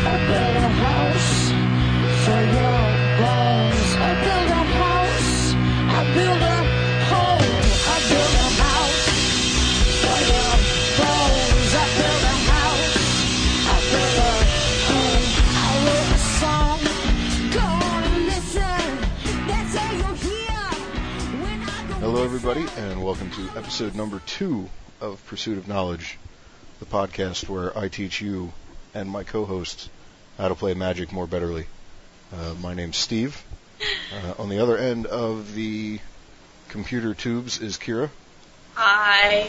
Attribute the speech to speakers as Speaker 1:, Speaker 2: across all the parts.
Speaker 1: I build a house for your bones. I build a house. I build a home. I build a house for your bones. I build a house. I build a home. I wrote a song. Go on and listen. That's all you'll hear when I go.
Speaker 2: Hello, everybody, and welcome to episode number 2 of Pursuit of Knowledge, the podcast where I teach you and my co-hosts how to play Magic more betterly. My name's Steve. On the other end of the computer tubes is Kira.
Speaker 3: Hi.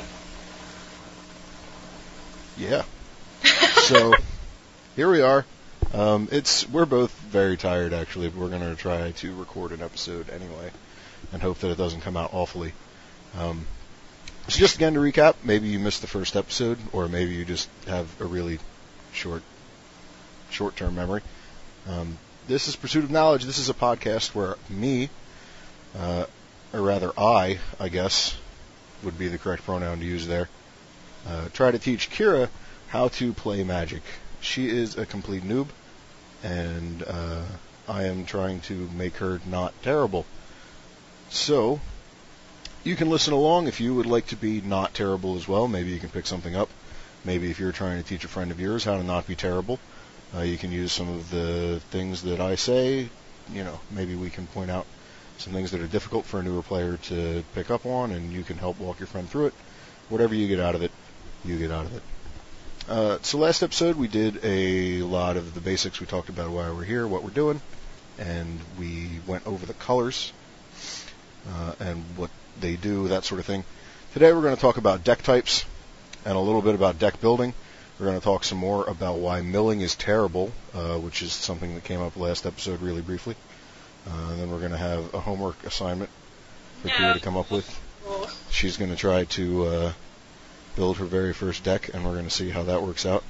Speaker 2: Yeah. So, here we are. We're both very tired, actually, but we're going to try to record an episode anyway and hope that it doesn't come out awfully. So just again to recap, maybe you missed the first episode, or maybe you just have a really short-term memory. This is Pursuit of Knowledge. This is a podcast where me, or rather I guess, would be the correct pronoun to use there, try to teach Kira how to play Magic. She is a complete noob, and I am trying to make her not terrible. So, you can listen along if you would like to be not terrible as well. Maybe you can pick something up. Maybe if you're trying to teach a friend of yours how to not be terrible, you can use some of the things that I say. You know, maybe we can point out some things that are difficult for a newer player to pick up on, and you can help walk your friend through it. Whatever you get out of it, you get out of it. So last episode we did a lot of the basics. We talked about why we're here, what we're doing, and we went over the colors and what they do, that sort of thing. Today we're going to talk about deck types and a little bit about deck building. We're going to talk some more about why milling is terrible, which is something that came up last episode really briefly. And then we're going to have a homework assignment for Kira to come up with. She's going to try to build her very first deck, and we're going to see how that works out.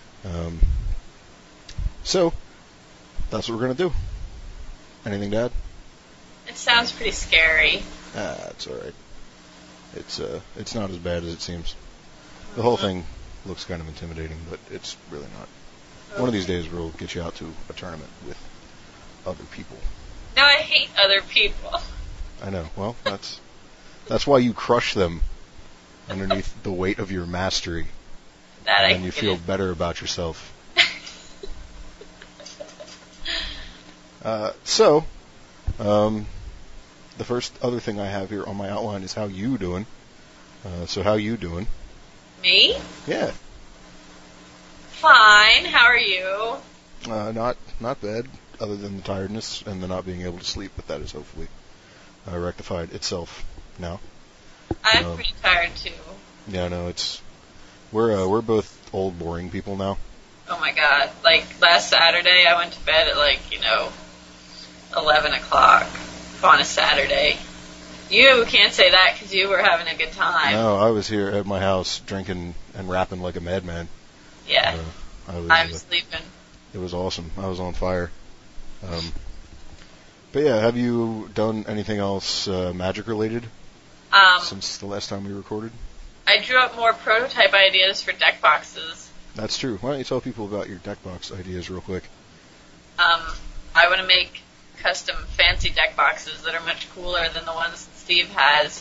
Speaker 2: So, that's what we're going to do. Anything to add?
Speaker 3: It sounds pretty scary.
Speaker 2: It's alright. It's not as bad as it seems. The whole thing looks kind of intimidating, but it's really not. Okay. One of these days we'll get you out to a tournament with other people.
Speaker 3: No, I hate other people.
Speaker 2: I know. Well, that's why you crush them underneath the weight of your mastery. And you feel better about yourself. The first other thing I have here on my outline is how you doing. So how you doing?
Speaker 3: Me?
Speaker 2: Yeah.
Speaker 3: Fine. How are you?
Speaker 2: Not bad, other than the tiredness and the not being able to sleep, but that is hopefully rectified itself now.
Speaker 3: I'm pretty tired too.
Speaker 2: Yeah, no, we're both old, boring people now.
Speaker 3: Oh my god. Like, last Saturday I went to bed at 11 o'clock on a Saturday. You can't say that because you were having a good time.
Speaker 2: No, I was here at my house drinking and rapping like a madman.
Speaker 3: Yeah. I was sleeping.
Speaker 2: It was awesome. I was on fire. But yeah, have you done anything else Magic related since the last time we recorded?
Speaker 3: I drew up more prototype ideas for deck boxes.
Speaker 2: That's true. Why don't you tell people about your deck box ideas real quick?
Speaker 3: I want to make custom fancy deck boxes that are much cooler than the ones that Steve has.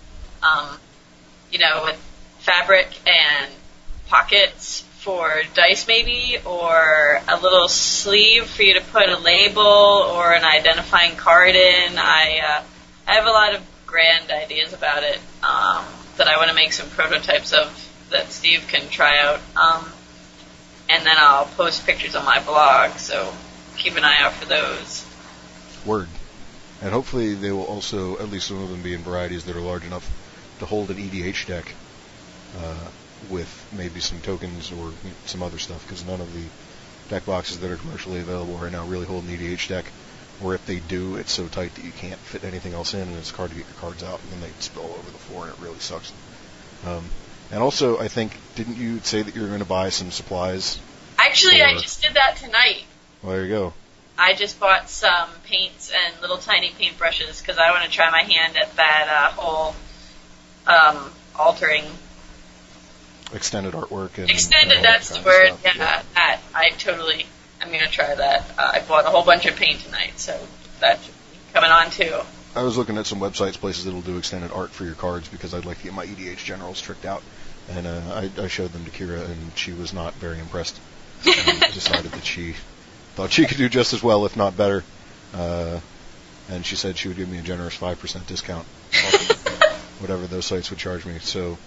Speaker 3: With fabric and pockets for dice maybe, or a little sleeve for you to put a label or an identifying card in. I have a lot of grand ideas about it that I want to make some prototypes of that Steve can try out. And then I'll post pictures on my blog, so keep an eye out for those.
Speaker 2: Word. And hopefully they will also, at least some of them, be in varieties that are large enough to hold an EDH deck with maybe some tokens or some other stuff, because none of the deck boxes that are commercially available right now really hold an EDH deck, or if they do, it's so tight that you can't fit anything else in, and it's hard to get your cards out, and then they spill all over the floor, and it really sucks. And also, I think, didn't you say that you were going to buy some supplies?
Speaker 3: Actually, I just did that tonight.
Speaker 2: Well, there you go.
Speaker 3: I just bought some paints and little tiny paintbrushes because I want to try my hand at that whole altering.
Speaker 2: Extended artwork.
Speaker 3: Extended, that's the word. Yeah, that. I totally I'm going to try that. I bought a whole bunch of paint tonight, so that's coming on too.
Speaker 2: I was looking at some websites, places that'll do extended art for your cards, because I'd like to get my EDH generals tricked out. And I showed them to Kira, and she was not very impressed. Decided that she thought she could do just as well, if not better. And she said she would give me a generous 5% discount off whatever those sites would charge me. So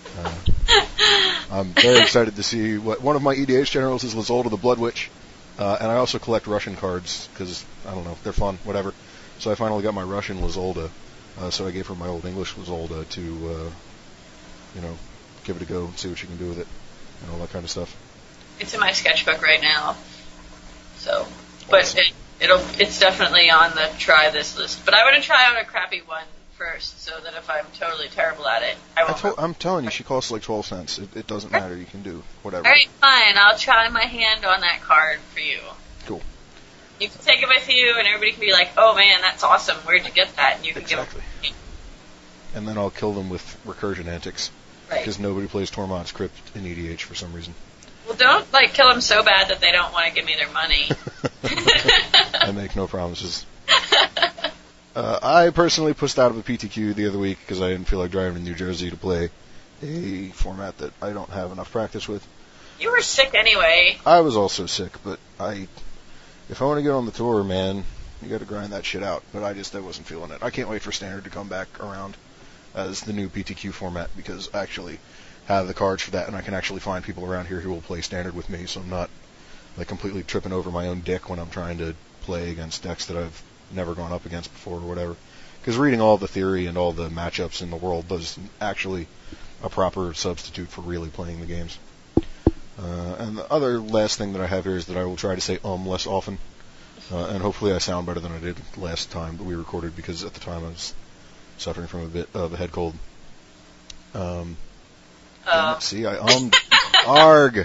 Speaker 2: I'm very excited to see what one of my EDH generals is Lizolda the Blood Witch. And I also collect Russian cards because, I don't know, they're fun, whatever. So I finally got my Russian Lizolda. So I gave her my old English Lizolda to, give it a go and see what she can do with it and all that kind of stuff.
Speaker 3: It's in my sketchbook right now. So, but
Speaker 2: Awesome.
Speaker 3: it's definitely on the try this list. But I want to try out a crappy one first, so that if I'm totally terrible at it, I won't.
Speaker 2: I'm telling you, she costs like 12 cents. It doesn't matter. You can do whatever.
Speaker 3: All right, fine. I'll try my hand on that card for you.
Speaker 2: Cool.
Speaker 3: You can take it with you, and everybody can be like, "Oh man, that's awesome! Where'd you get that?" And you can
Speaker 2: Exactly.
Speaker 3: give it.
Speaker 2: And then I'll kill them with recursion antics.
Speaker 3: Right.
Speaker 2: Because nobody plays Tormod's Crypt in EDH for some reason.
Speaker 3: Well, don't kill them so bad that they don't want to give me their money.
Speaker 2: I make no promises. I personally pushed out of a PTQ the other week because I didn't feel like driving to New Jersey to play a format that I don't have enough practice with.
Speaker 3: You were sick anyway.
Speaker 2: I was also sick, but if I want to get on the tour, man, you got to grind that shit out. But I wasn't feeling it. I can't wait for Standard to come back around as the new PTQ format, because I actually have the cards for that, and I can actually find people around here who will play Standard with me, so I'm not like completely tripping over my own dick when I'm trying to play against decks that I've never gone up against before or whatever. Because reading all the theory and all the matchups in the world is actually a proper substitute for really playing the games. And the other last thing that I have here is that I will try to say less often, and hopefully I sound better than I did last time that we recorded, because at the time I was suffering from a bit of a head cold. See, I arg.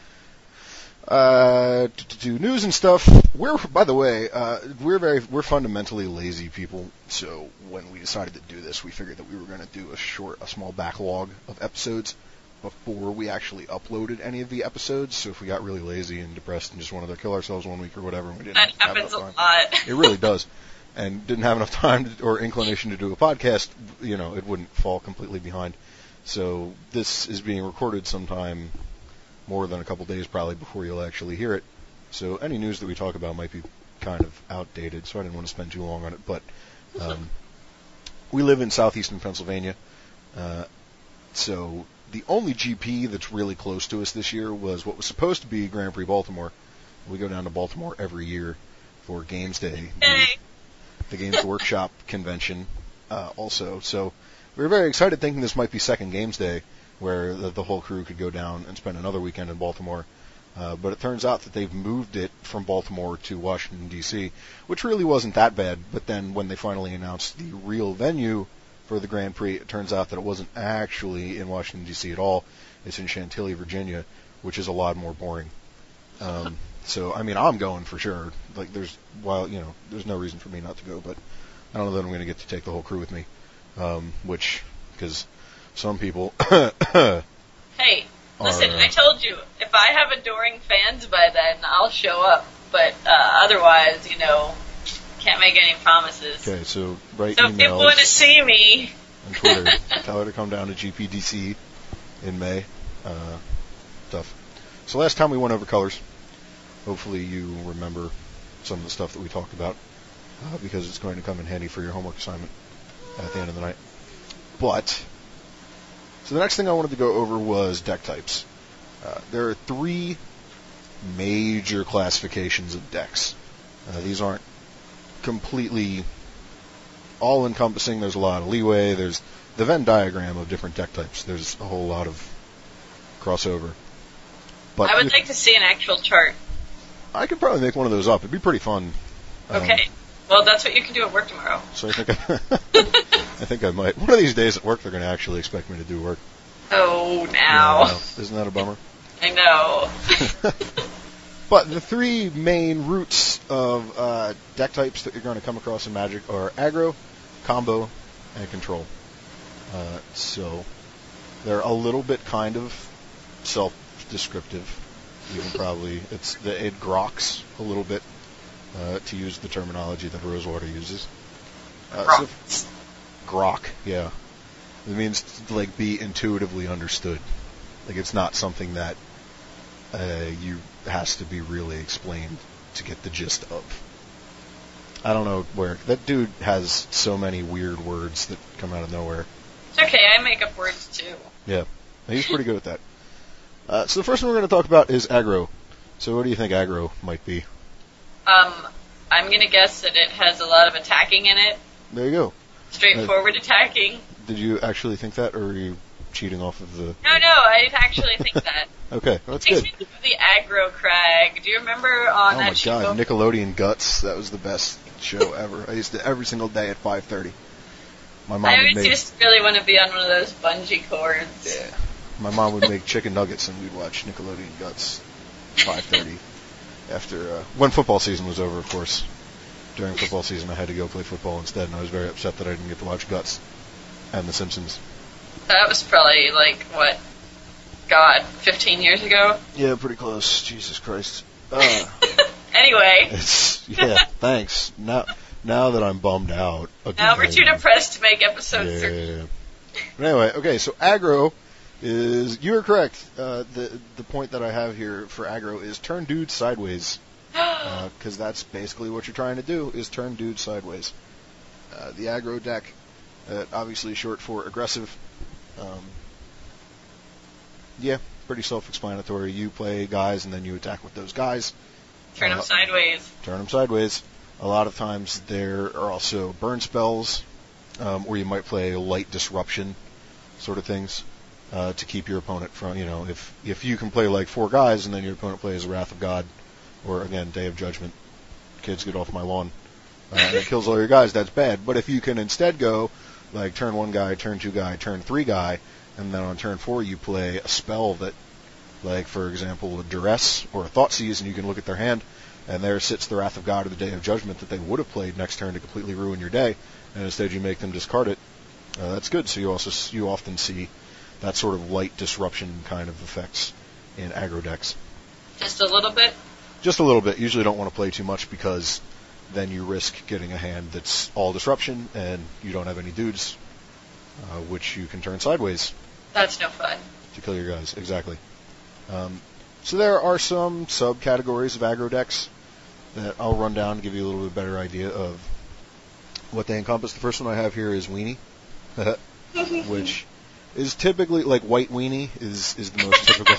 Speaker 2: To news and stuff. By the way, we're fundamentally lazy people. So when we decided to do this, we figured that we were going to do a small backlog of episodes before we actually uploaded any of the episodes. So if we got really lazy and depressed and just wanted to kill ourselves one week or whatever, and we didn't
Speaker 3: That
Speaker 2: have
Speaker 3: happens
Speaker 2: enough
Speaker 3: a
Speaker 2: time.
Speaker 3: lot.
Speaker 2: It really does. And didn't have enough time or inclination to do a podcast, it wouldn't fall completely behind. So this is being recorded sometime more than a couple days probably before you'll actually hear it. So any news that we talk about might be kind of outdated, so I didn't want to spend too long on it. But we live in southeastern Pennsylvania, so the only GP that's really close to us this year was what was supposed to be Grand Prix Baltimore. We go down to Baltimore every year for Games Day, the Games Workshop convention also. So we were very excited thinking this might be second Games Day, where the whole crew could go down and spend another weekend in Baltimore. But it turns out that they've moved it from Baltimore to Washington, D.C., which really wasn't that bad. But then when they finally announced the real venue for the Grand Prix, it turns out that it wasn't actually in Washington, D.C. at all. It's in Chantilly, Virginia, which is a lot more boring. So, I mean, I'm going for sure. Like, there's no reason for me not to go, but I don't know that I'm going to get to take the whole crew with me. Because some people...
Speaker 3: Hey, listen, I told you, if I have adoring fans by then, I'll show up. But otherwise, can't make any promises.
Speaker 2: Okay, so write
Speaker 3: So if people want to see me...
Speaker 2: on Twitter. Tell her to come down to GPDC in May. Stuff. So last time we went over colors. Hopefully you remember some of the stuff that we talked about, because it's going to come in handy for your homework assignment at the end of the night. But, so the next thing I wanted to go over was deck types. There are 3 major classifications of decks. These aren't completely all-encompassing. There's a lot of leeway. There's the Venn diagram of different deck types. There's a whole lot of crossover. But
Speaker 3: I would like to see an actual chart.
Speaker 2: I could probably make one of those up. It'd be pretty fun.
Speaker 3: Okay. Well, that's what you can do at work tomorrow.
Speaker 2: So I think I might. One of these days at work, they're going to actually expect me to do work.
Speaker 3: Oh, now.
Speaker 2: Yeah, isn't that a bummer?
Speaker 3: I know.
Speaker 2: But the 3 main roots of deck types that you're going to come across in Magic are aggro, combo, and control. So they're a little bit kind of self-descriptive. You can probably it groks a little bit, to use the terminology that Rosewater uses.
Speaker 3: Rocks.
Speaker 2: Grok, yeah. It means to, like, be intuitively understood. Like, it's not something that you has to be really explained to get the gist of. I don't know where that dude has so many weird words that come out of nowhere.
Speaker 3: It's okay, I make up words too.
Speaker 2: Yeah, he's pretty good at that. So the first one we're going to talk about is aggro. So what do you think aggro might be?
Speaker 3: I'm gonna guess that it has a lot of attacking in it.
Speaker 2: There you go.
Speaker 3: Straightforward attacking.
Speaker 2: Did you actually think that, or are you cheating off of the...
Speaker 3: No, I actually think that.
Speaker 2: Okay, that's
Speaker 3: It
Speaker 2: good.
Speaker 3: makes me think of the aggro crag. Do you remember on that show?
Speaker 2: Oh my god, Nickelodeon Guts. That was the best show ever. I used to every single day at 5:30. My mom
Speaker 3: I
Speaker 2: would
Speaker 3: always
Speaker 2: make...
Speaker 3: just really want to be on one of those bungee cords.
Speaker 2: Yeah. My mom would make chicken nuggets and we'd watch Nickelodeon Guts 5:30 after when football season was over, of course. During football season I had to go play football instead, and I was very upset that I didn't get to watch Guts and The Simpsons.
Speaker 3: That was probably, 15 years ago?
Speaker 2: Yeah, pretty close. Jesus Christ.
Speaker 3: Anyway.
Speaker 2: Thanks. Now that I'm bummed out.
Speaker 3: Now we're too depressed to make episodes.
Speaker 2: Yeah. But anyway, okay, so aggro is... You're correct. The point that I have here for aggro is turn dudes sideways. Because that's basically what you're trying to do, is turn dudes sideways. The aggro deck, obviously short for aggressive. Pretty self-explanatory. You play guys and then you attack with those guys.
Speaker 3: Turn them sideways.
Speaker 2: Turn them sideways. A lot of times there are also burn spells, or you might play light disruption sort of things, to keep your opponent from, if you can play like 4 guys and then your opponent plays Wrath of God, or again, Day of Judgment, kids get off my lawn, and it kills all your guys, that's bad. But if you can instead go, like, turn 1 guy, turn 2 guy, turn 3 guy, and then on turn 4 you play a spell that, like, for example, a Duress or a Thoughtseize, and you can look at their hand, and there sits the Wrath of God or the Day of Judgment that they would have played next turn to completely ruin your day, and instead you make them discard it. That's good. So you often see that sort of light disruption kind of effects in aggro decks.
Speaker 3: Just a little bit?
Speaker 2: Just a little bit. Usually don't want to play too much because then you risk getting a hand that's all disruption and you don't have any dudes, which you can turn sideways.
Speaker 3: That's no fun.
Speaker 2: To kill your guys, exactly. So there are some subcategories of aggro decks that I'll run down to give you a little bit better idea of what they encompass. The first one I have here is Weenie, which is typically, like, White Weenie is the most typical.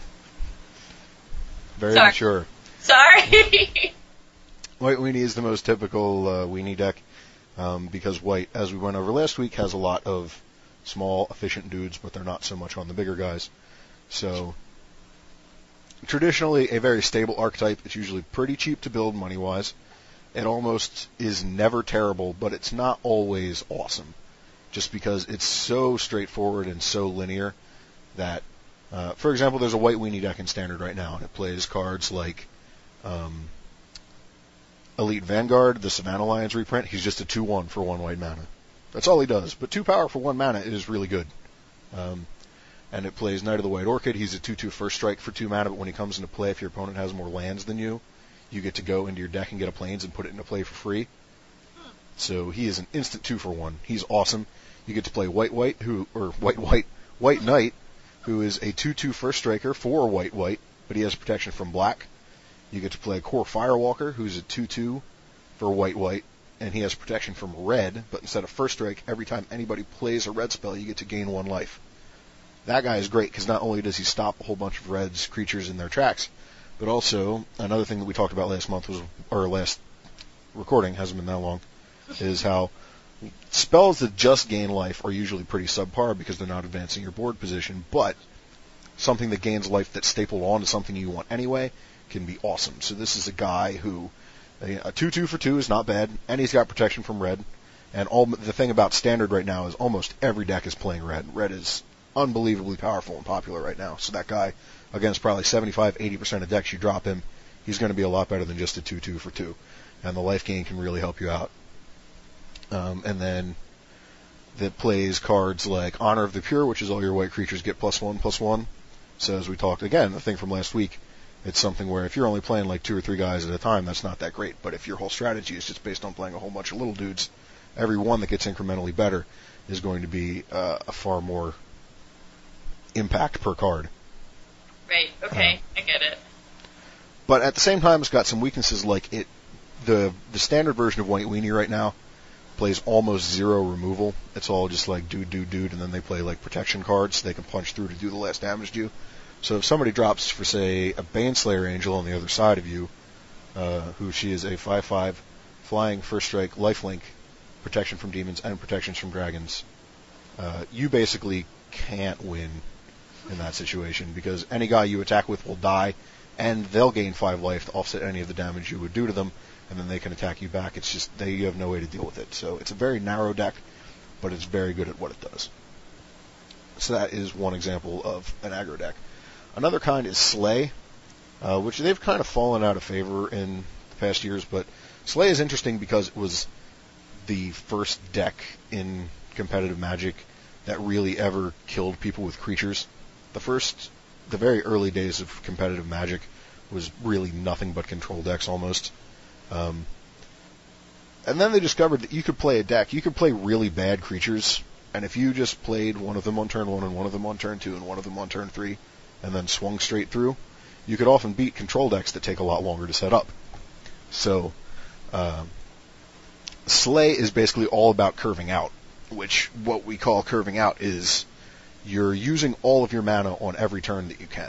Speaker 2: Very mature.
Speaker 3: Sorry.
Speaker 2: White Weenie is the most typical Weenie deck, because White, as we went over last week, has a lot of small, efficient dudes, but they're not so much on the bigger guys. So, traditionally a very stable archetype. It's usually pretty cheap to build money-wise. It almost is never terrible, but it's not always awesome, just because it's so straightforward and so linear that, for example, there's a White Weenie deck in Standard right now, and it plays cards like Elite Vanguard, the Savannah Lions reprint. He's just a 2/1 for 1 white mana. That's all he does, but 2 power for 1 mana is really good. And it plays Knight of the White Orchid. He's a 2/2 first strike for 2 mana, but when he comes into play, if your opponent has more lands than you, you get to go into your deck and get a plains and put it into play for free. So he is an instant 2 for 1. He's awesome. You get to play White Knight, who is a 2/2 first striker for white, but he has protection from black. You get to play Core Firewalker, who's a 2/2 for white, and he has protection from red, but instead of first strike, every time anybody plays a red spell, you get to gain 1 life. That guy is great, because not only does he stop a whole bunch of red's creatures in their tracks, but also, another thing that we talked about last month or last recording, hasn't been that long, is how spells that just gain life are usually pretty subpar because they're not advancing your board position, but something that gains life that's stapled onto something you want anyway can be awesome. So this is a guy who, a 2/2 for 2 is not bad, and he's got protection from red, and the thing about Standard right now is almost every deck is playing red. Red is unbelievably powerful and popular right now, so that guy, against probably 75-80% of decks you drop him, he's going to be a lot better than just a 2/2 for 2, and the life gain can really help you out. And then that plays cards like Honor of the Pure, which is all your white creatures get +1/+1. So as we talked, again, the thing from last week, it's something where if you're only playing like 2 or 3 guys at a time, that's not that great. But if your whole strategy is just based on playing a whole bunch of little dudes, every one that gets incrementally better is going to be a far more impact per card.
Speaker 3: Right. Okay. I get it.
Speaker 2: But at the same time, it's got some weaknesses. Like the standard version of White Weenie right now plays almost zero removal. It's all just like dude, and then they play like protection cards so they can punch through to do the less damage to you. So if somebody drops for, say, a Baneslayer Angel on the other side of you, who she is a 5/5 flying, first strike, lifelink, protection from demons, and protections from dragons, you basically can't win in that situation, because any guy you attack with will die, and they'll gain 5 life to offset any of the damage you would do to them, and then they can attack you back. It's just, you have no way to deal with it. So it's a very narrow deck, but it's very good at what it does. So that is one example of an aggro deck. Another kind is Slay, which they've kind of fallen out of favor in the past years, but Slay is interesting because it was the first deck in competitive Magic that really ever killed people with creatures. The very early days of competitive Magic was really nothing but control decks almost. And then they discovered that you could play a deck, you could play really bad creatures, and if you just played one of them on turn 1 and one of them on turn 2 and one of them on turn 3, and then swung straight through, you could often beat control decks that take a lot longer to set up. So, Slay is basically all about curving out, which what we call curving out is you're using all of your mana on every turn that you can.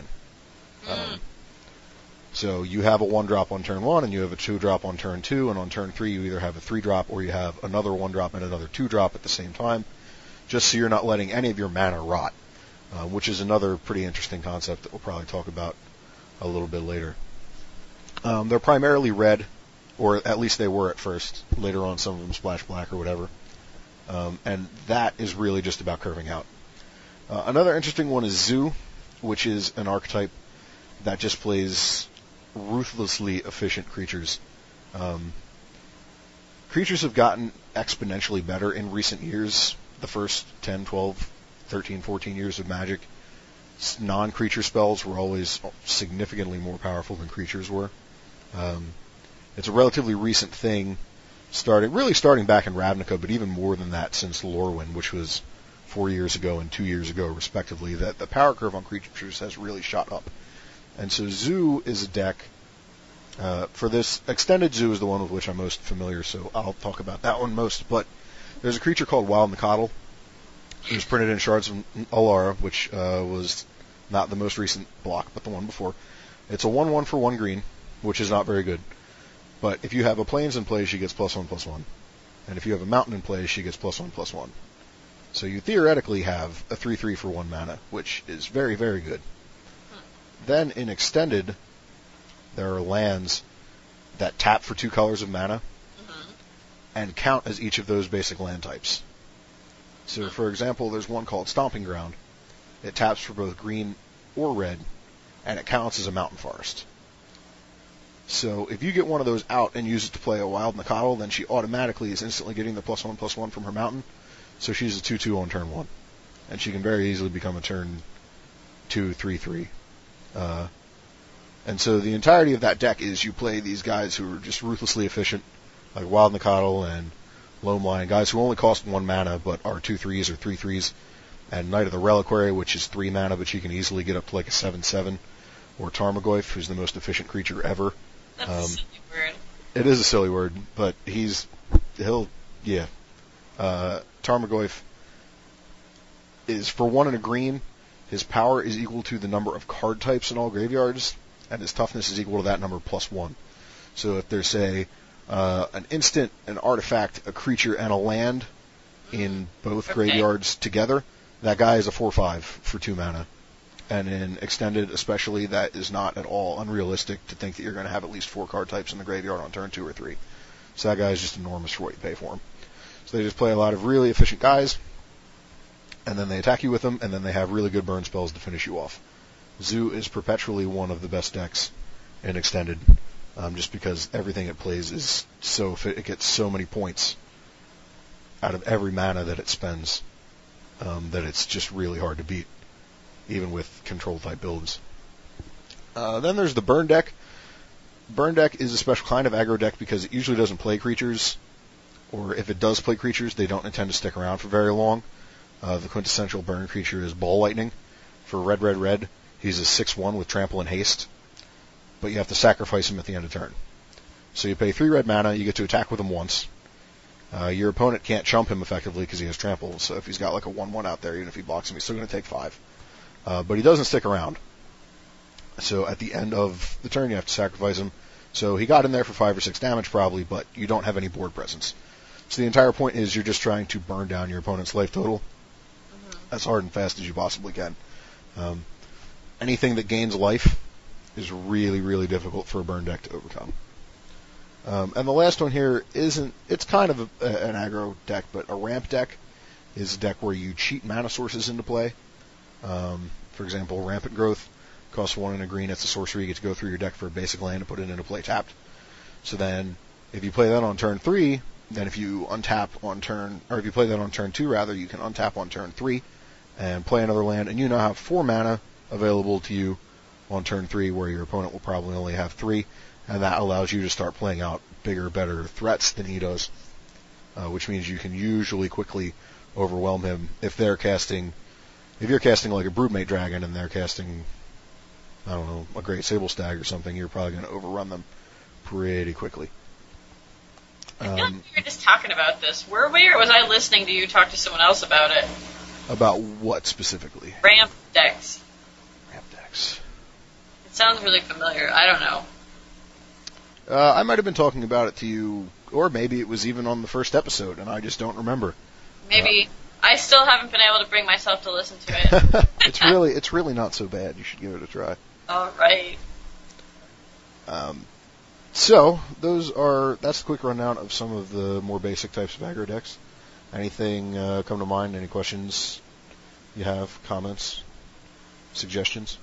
Speaker 2: So you have a 1-drop on turn 1, and you have a 2-drop on turn 2, and on turn 3 you either have a 3-drop or you have another 1-drop and another 2-drop at the same time, just so you're not letting any of your mana rot, which is another pretty interesting concept that we'll probably talk about a little bit later. They're primarily red, or at least they were at first. Later on some of them splash black or whatever. And that is really just about curving out. Another interesting one is Zoo, which is an archetype that just plays ruthlessly efficient creatures. Creatures have gotten exponentially better in recent years. The first 10, 12, 13, 14 years of Magic, non-creature spells were always significantly more powerful than creatures were. It's a relatively recent thing, starting back in Ravnica, but even more than that since Lorwyn, which was 4 years ago and 2 years ago, respectively, that the power curve on creatures has really shot up. And so Zoo is a deck. For this, Extended Zoo is the one with which I'm most familiar, so I'll talk about that one most. But there's a creature called Wild Nacatl. It was printed in Shards of Alara, which was not the most recent block, but the one before. It's a 1/1 for 1 green, which is not very good. But if you have a Plains in play, she gets +1/+1. And if you have a Mountain in play, she gets +1/+1. So you theoretically have a 3/3 for 1 mana, which is very, very good. Then in Extended, there are lands that tap for 2 colors of mana and count as each of those basic land types. So, for example, there's one called Stomping Ground. It taps for both green or red, and it counts as a mountain forest. So if you get one of those out and use it to play a Wild Nacatl, then she automatically is instantly getting the +1/+1 from her mountain. So she's a 2/2 on turn 1. And she can very easily become a turn 2, 3/3. And so the entirety of that deck is you play these guys who are just ruthlessly efficient, like Wild Nacatl and Loamline, guys who only cost 1 mana but are 2/3s or 3/3s, and Knight of the Reliquary, which is 3 mana but she can easily get up to like a 7/7, or Tarmogoyf, who's the most efficient creature ever.
Speaker 3: That's a silly word.
Speaker 2: It is a silly word, but Tarmogoyf is, for 1 and a green, his power is equal to the number of card types in all graveyards, and his toughness is equal to that number +1. So if there's, say, an instant, an artifact, a creature, and a land in both graveyards together, that guy is a 4/5 for 2 mana. And in Extended especially, that is not at all unrealistic to think that you're going to have at least 4 card types in the graveyard on turn 2 or 3. So that guy is just enormous for what you pay for him. So they just play a lot of really efficient guys, and then they attack you with them, and then they have really good burn spells to finish you off. Zoo is perpetually one of the best decks in Extended, just because everything it plays is it gets so many points out of every mana that it spends, that it's just really hard to beat, even with control type builds. Then there's the burn deck. Burn deck is a special kind of aggro deck because it usually doesn't play creatures, or if it does play creatures, they don't intend to stick around for very long. The quintessential burn creature is Ball Lightning. For red. He's a 6/1 with trample and haste, but you have to sacrifice him at the end of turn. So you pay 3 red mana, you get to attack with him once. Your opponent can't chump him effectively because he has trample, so if he's got like a 1/1 out there, even if he blocks him, he's still going to take 5. But he doesn't stick around. So at the end of the turn, you have to sacrifice him. So he got in there for 5 or 6 damage probably, but you don't have any board presence. So the entire point is you're just trying to burn down your opponent's life total as hard and fast as you possibly can. Anything that gains life is really, really difficult for a burn deck to overcome. And the last one here it's kind of an aggro deck, but a ramp deck is a deck where you cheat mana sources into play. For example, Rampant Growth costs 1 and a green. It's a sorcery. You get to go through your deck for a basic land and put it into play tapped. So then, if you play that on turn 3, then if you untap on turn, or if you play that on turn 2 rather, you can untap on turn 3 and play another land, and you now have 4 mana available to you on turn 3, where your opponent will probably only have 3, and that allows you to start playing out bigger, better threats than he does, which means you can usually quickly overwhelm him if you're casting like a Broodmate Dragon and they're casting, I don't know, a Great Sable Stag or something, you're probably going to overrun them pretty quickly.
Speaker 3: I feel like we were just talking about this. Were we, or was I listening to you talk to someone else about it?
Speaker 2: About what specifically?
Speaker 3: Ramp decks.
Speaker 2: Ramp decks.
Speaker 3: It sounds really familiar. I don't know.
Speaker 2: I might have been talking about it to you, or maybe it was even on the first episode, and I just don't remember.
Speaker 3: Maybe. I still haven't been able to bring myself to listen to it.
Speaker 2: It's really not so bad. You should give it a try.
Speaker 3: All right.
Speaker 2: So that's a quick rundown of some of the more basic types of aggro decks. Anything come to mind? Any questions you have? Comments? Suggestions?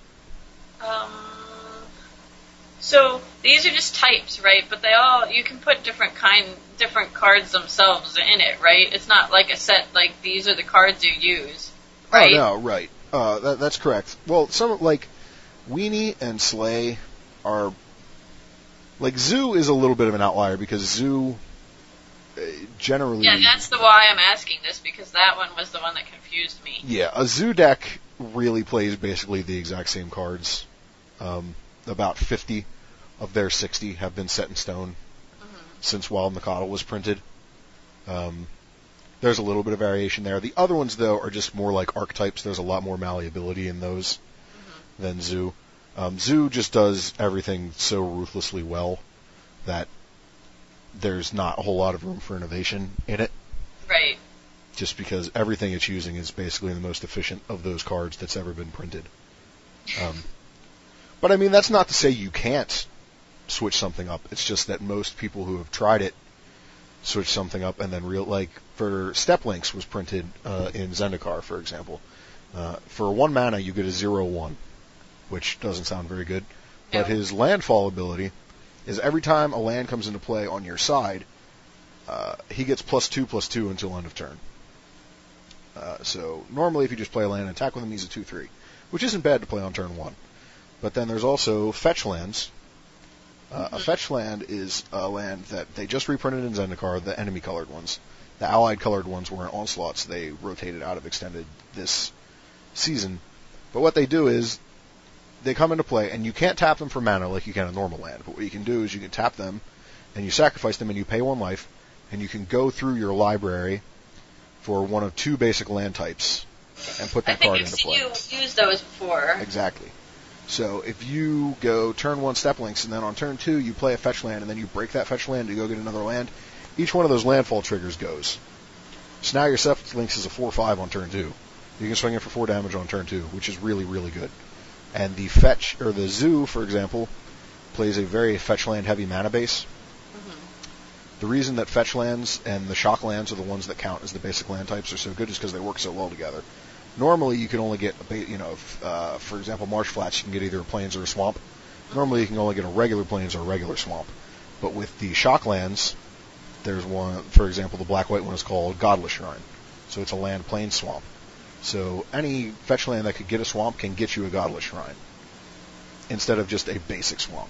Speaker 3: So these are just types, right? But you can put different cards themselves in it, right? It's not like a set, like these are the cards you use, right?
Speaker 2: Oh, no, right. That's correct. Well, some, like, Weenie and Slay are, like, Zoo is a little bit of an outlier because Zoo generally...
Speaker 3: Yeah, that's why I'm asking this, because that one was the one that confused me.
Speaker 2: Yeah, a Zoo deck really plays basically the exact same cards. About 50 of their 60 have been set in stone since Wild Mikado was printed. There's a little bit of variation there. The other ones, though, are just more like archetypes. There's a lot more malleability in those than Zoo. Zoo just does everything so ruthlessly well that there's not a whole lot of room for innovation in it.
Speaker 3: Right.
Speaker 2: Just because everything it's using is basically the most efficient of those cards that's ever been printed. But I mean, that's not to say you can't switch something up. It's just that most people who have tried it switch something up and then like for Step Links was printed in Zendikar, for example. For 1 mana, you get a 0/1, which doesn't sound very good. But his landfall ability is every time a land comes into play on your side, he gets +2/+2 until end of turn. So normally, if you just play a land and attack with him, he's a 2/3, which isn't bad to play on turn 1. But then there's also fetch lands. A fetch land is a land that they just reprinted in Zendikar, the enemy colored ones. The allied colored ones were in Onslaught, so they rotated out of Extended this season. But what they do is, they come into play, and you can't tap them for mana like you can a normal land. But what you can do is you can tap them, and you sacrifice them, and you pay 1 life, and you can go through your library for one of 2 basic land types, and put that card into play.
Speaker 3: I think I've seen you use those before.
Speaker 2: Exactly. So if you go turn 1 Step Links, and then on turn 2 you play a fetch land, and then you break that fetch land to go get another land, each one of those landfall triggers goes. So now your Step Links is a 4/5 on turn 2. You can swing it for 4 damage on turn 2, which is really, really good. And the fetch, or the Zoo, for example, plays a very fetch land heavy mana base. The reason that fetch lands and the shock lands are the ones that count as the basic land types are so good is because they work so well together. Normally, you can only get, for example, Marsh Flats, you can get either a plains or a swamp. Normally, you can only get a regular plains or a regular swamp. But with the shock lands, there's one, for example, the black-white one is called Godless Shrine. So it's a land plains swamp. So any fetch land that could get a swamp can get you a Godless Shrine. instead of just a basic swamp.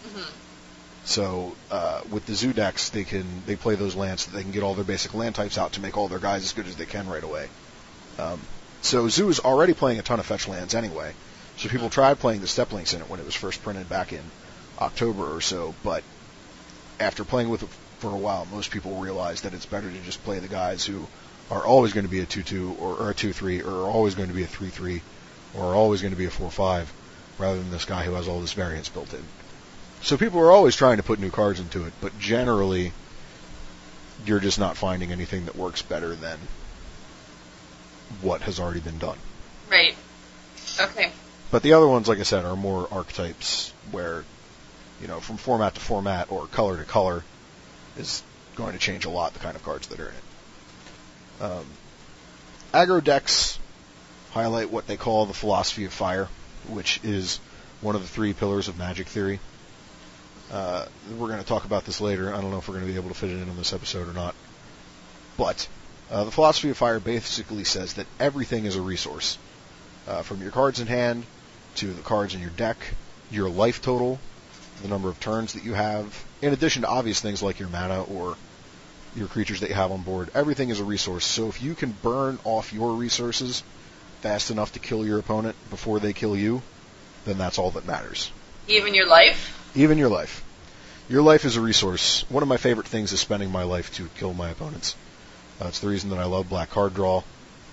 Speaker 2: So with the zoo decks, they play those lands so they can get all their basic land types out to make all their guys as good as they can right away. So zoo is already playing a ton of fetch lands anyway. So people tried playing the Steppe Links in it when it was first printed back in October or so, but after playing with it for a while, most people realized that it's better to just play the guys who are always going to be a 2-2 or a 2-3 or are always going to be a 3-3 or are always going to be a 4-5 rather than this guy who has all this variance built in. So people are always trying to put new cards into it, but generally you're just not finding anything that works better than what has already been done.
Speaker 3: Right. Okay.
Speaker 2: But the other ones, like I said, are more archetypes where, from format to format or color to color is going to change a lot the kind of cards that are in it. Aggro decks highlight what they call the philosophy of fire, which is one of the 3 pillars of Magic theory. We're going to talk about this later. I don't know if we're going to be able to fit it in on this episode or not. But the philosophy of fire basically says that everything is a resource. From your cards in hand to the cards in your deck, your life total, the number of turns that you have, in addition to obvious things like your mana or your creatures that you have on board. Everything is a resource. So if you can burn off your resources fast enough to kill your opponent before they kill you, then that's all that matters.
Speaker 3: Even your life?
Speaker 2: Even your life. Your life is a resource. One of my favorite things is spending my life to kill my opponents. It's the reason that I love black card draw,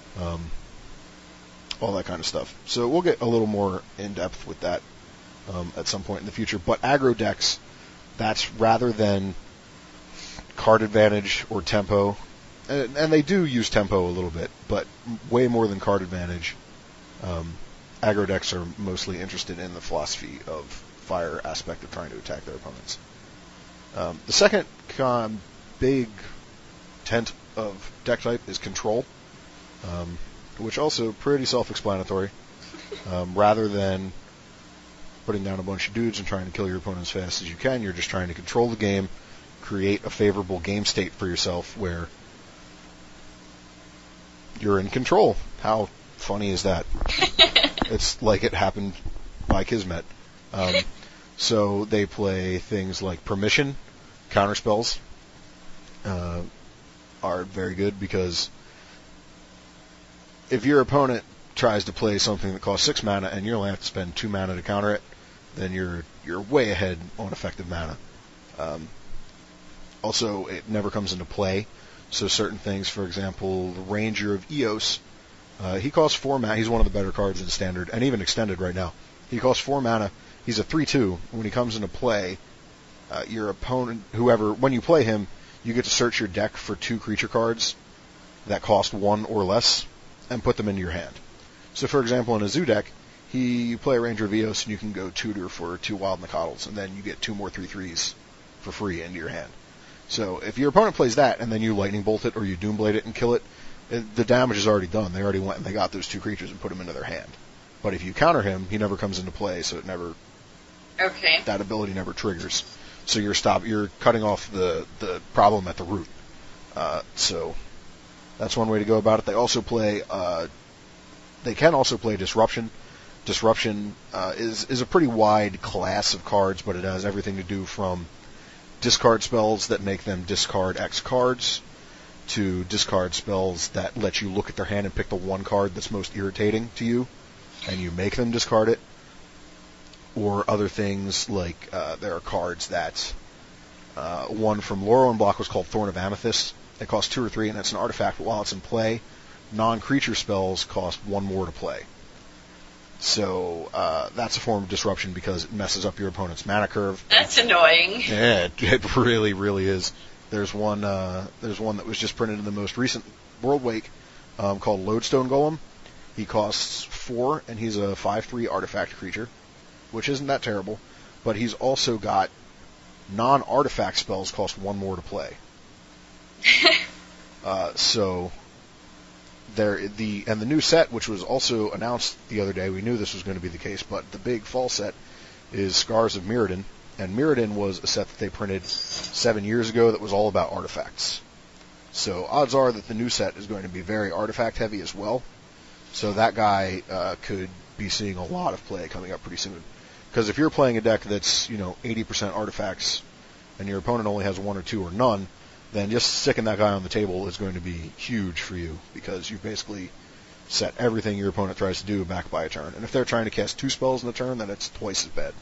Speaker 2: all that kind of stuff. So we'll get a little more in-depth with that at some point in the future. But aggro decks, that's rather than card advantage or tempo, and they do use tempo a little bit, but way more than card advantage. Aggro decks are mostly interested in the philosophy of fire aspect of trying to attack their opponents. The second big tent of deck type is control, which also pretty self-explanatory. Rather than putting down a bunch of dudes and trying to kill your opponent as fast as you can, you're just trying to control the game, create a favorable game state for yourself where you're in control. How funny is that? It's like it happened by Kismet. So they play things like Permission, counterspells, are very good because if your opponent tries to play something that costs 6 mana and you only have to spend 2 mana to counter it, then you're way ahead on effective mana. Also, it never comes into play. So certain things, for example, the Ranger of Eos, he costs 4 mana. He's one of the better cards in Standard and even Extended right now. He costs 4 mana. He's a 3/2. When he comes into play, your opponent, when you play him, you get to search your deck for 2 creature cards that cost 1 or less and put them into your hand. So, for example, in a zoo deck, you play a Ranger of Eos and you can go tutor for 2 Wild Nacatls, and then you get 2 more 3/3s for free into your hand. So if your opponent plays that and then you Lightning Bolt it or you Doomblade it and kill it, the damage is already done. They already went and they got those 2 creatures and put them into their hand. But if you counter him, he never comes into play, so that ability never triggers. So you're cutting off the problem at the root. So that's one way to go about it. They can also play Disruption. Disruption is a pretty wide class of cards, but it has everything to do from discard spells that make them discard X cards to discard spells that let you look at their hand and pick the one card that's most irritating to you, and you make them discard it. Or other things like there are cards that one from Laurel and Block was called Thorn of Amethyst. It costs 2 or 3, and it's an artifact, but while it's in play, non-creature spells cost 1 more to play. So that's a form of disruption because it messes up your opponent's mana curve.
Speaker 3: That's annoying.
Speaker 2: Yeah, it really, really is. There's one that was just printed in the most recent World Wake called Lodestone Golem. He costs 4, and he's a 5/3 artifact creature, which isn't that terrible. But he's also got non-artifact spells cost 1 more to play. So the new set, which was also announced the other day, we knew this was going to be the case, but the big fall set is Scars of Mirrodin, and Mirrodin was a set that they printed 7 years ago that was all about artifacts. So odds are that the new set is going to be very artifact heavy as well. So that guy could be seeing a lot of play coming up pretty soon. Because if you're playing a deck that's 80% artifacts, and your opponent only has 1 or 2 or none, then just sticking that guy on the table is going to be huge for you, because you've basically set everything your opponent tries to do back by a turn. And if they're trying to cast 2 spells in a turn, then it's twice as bad.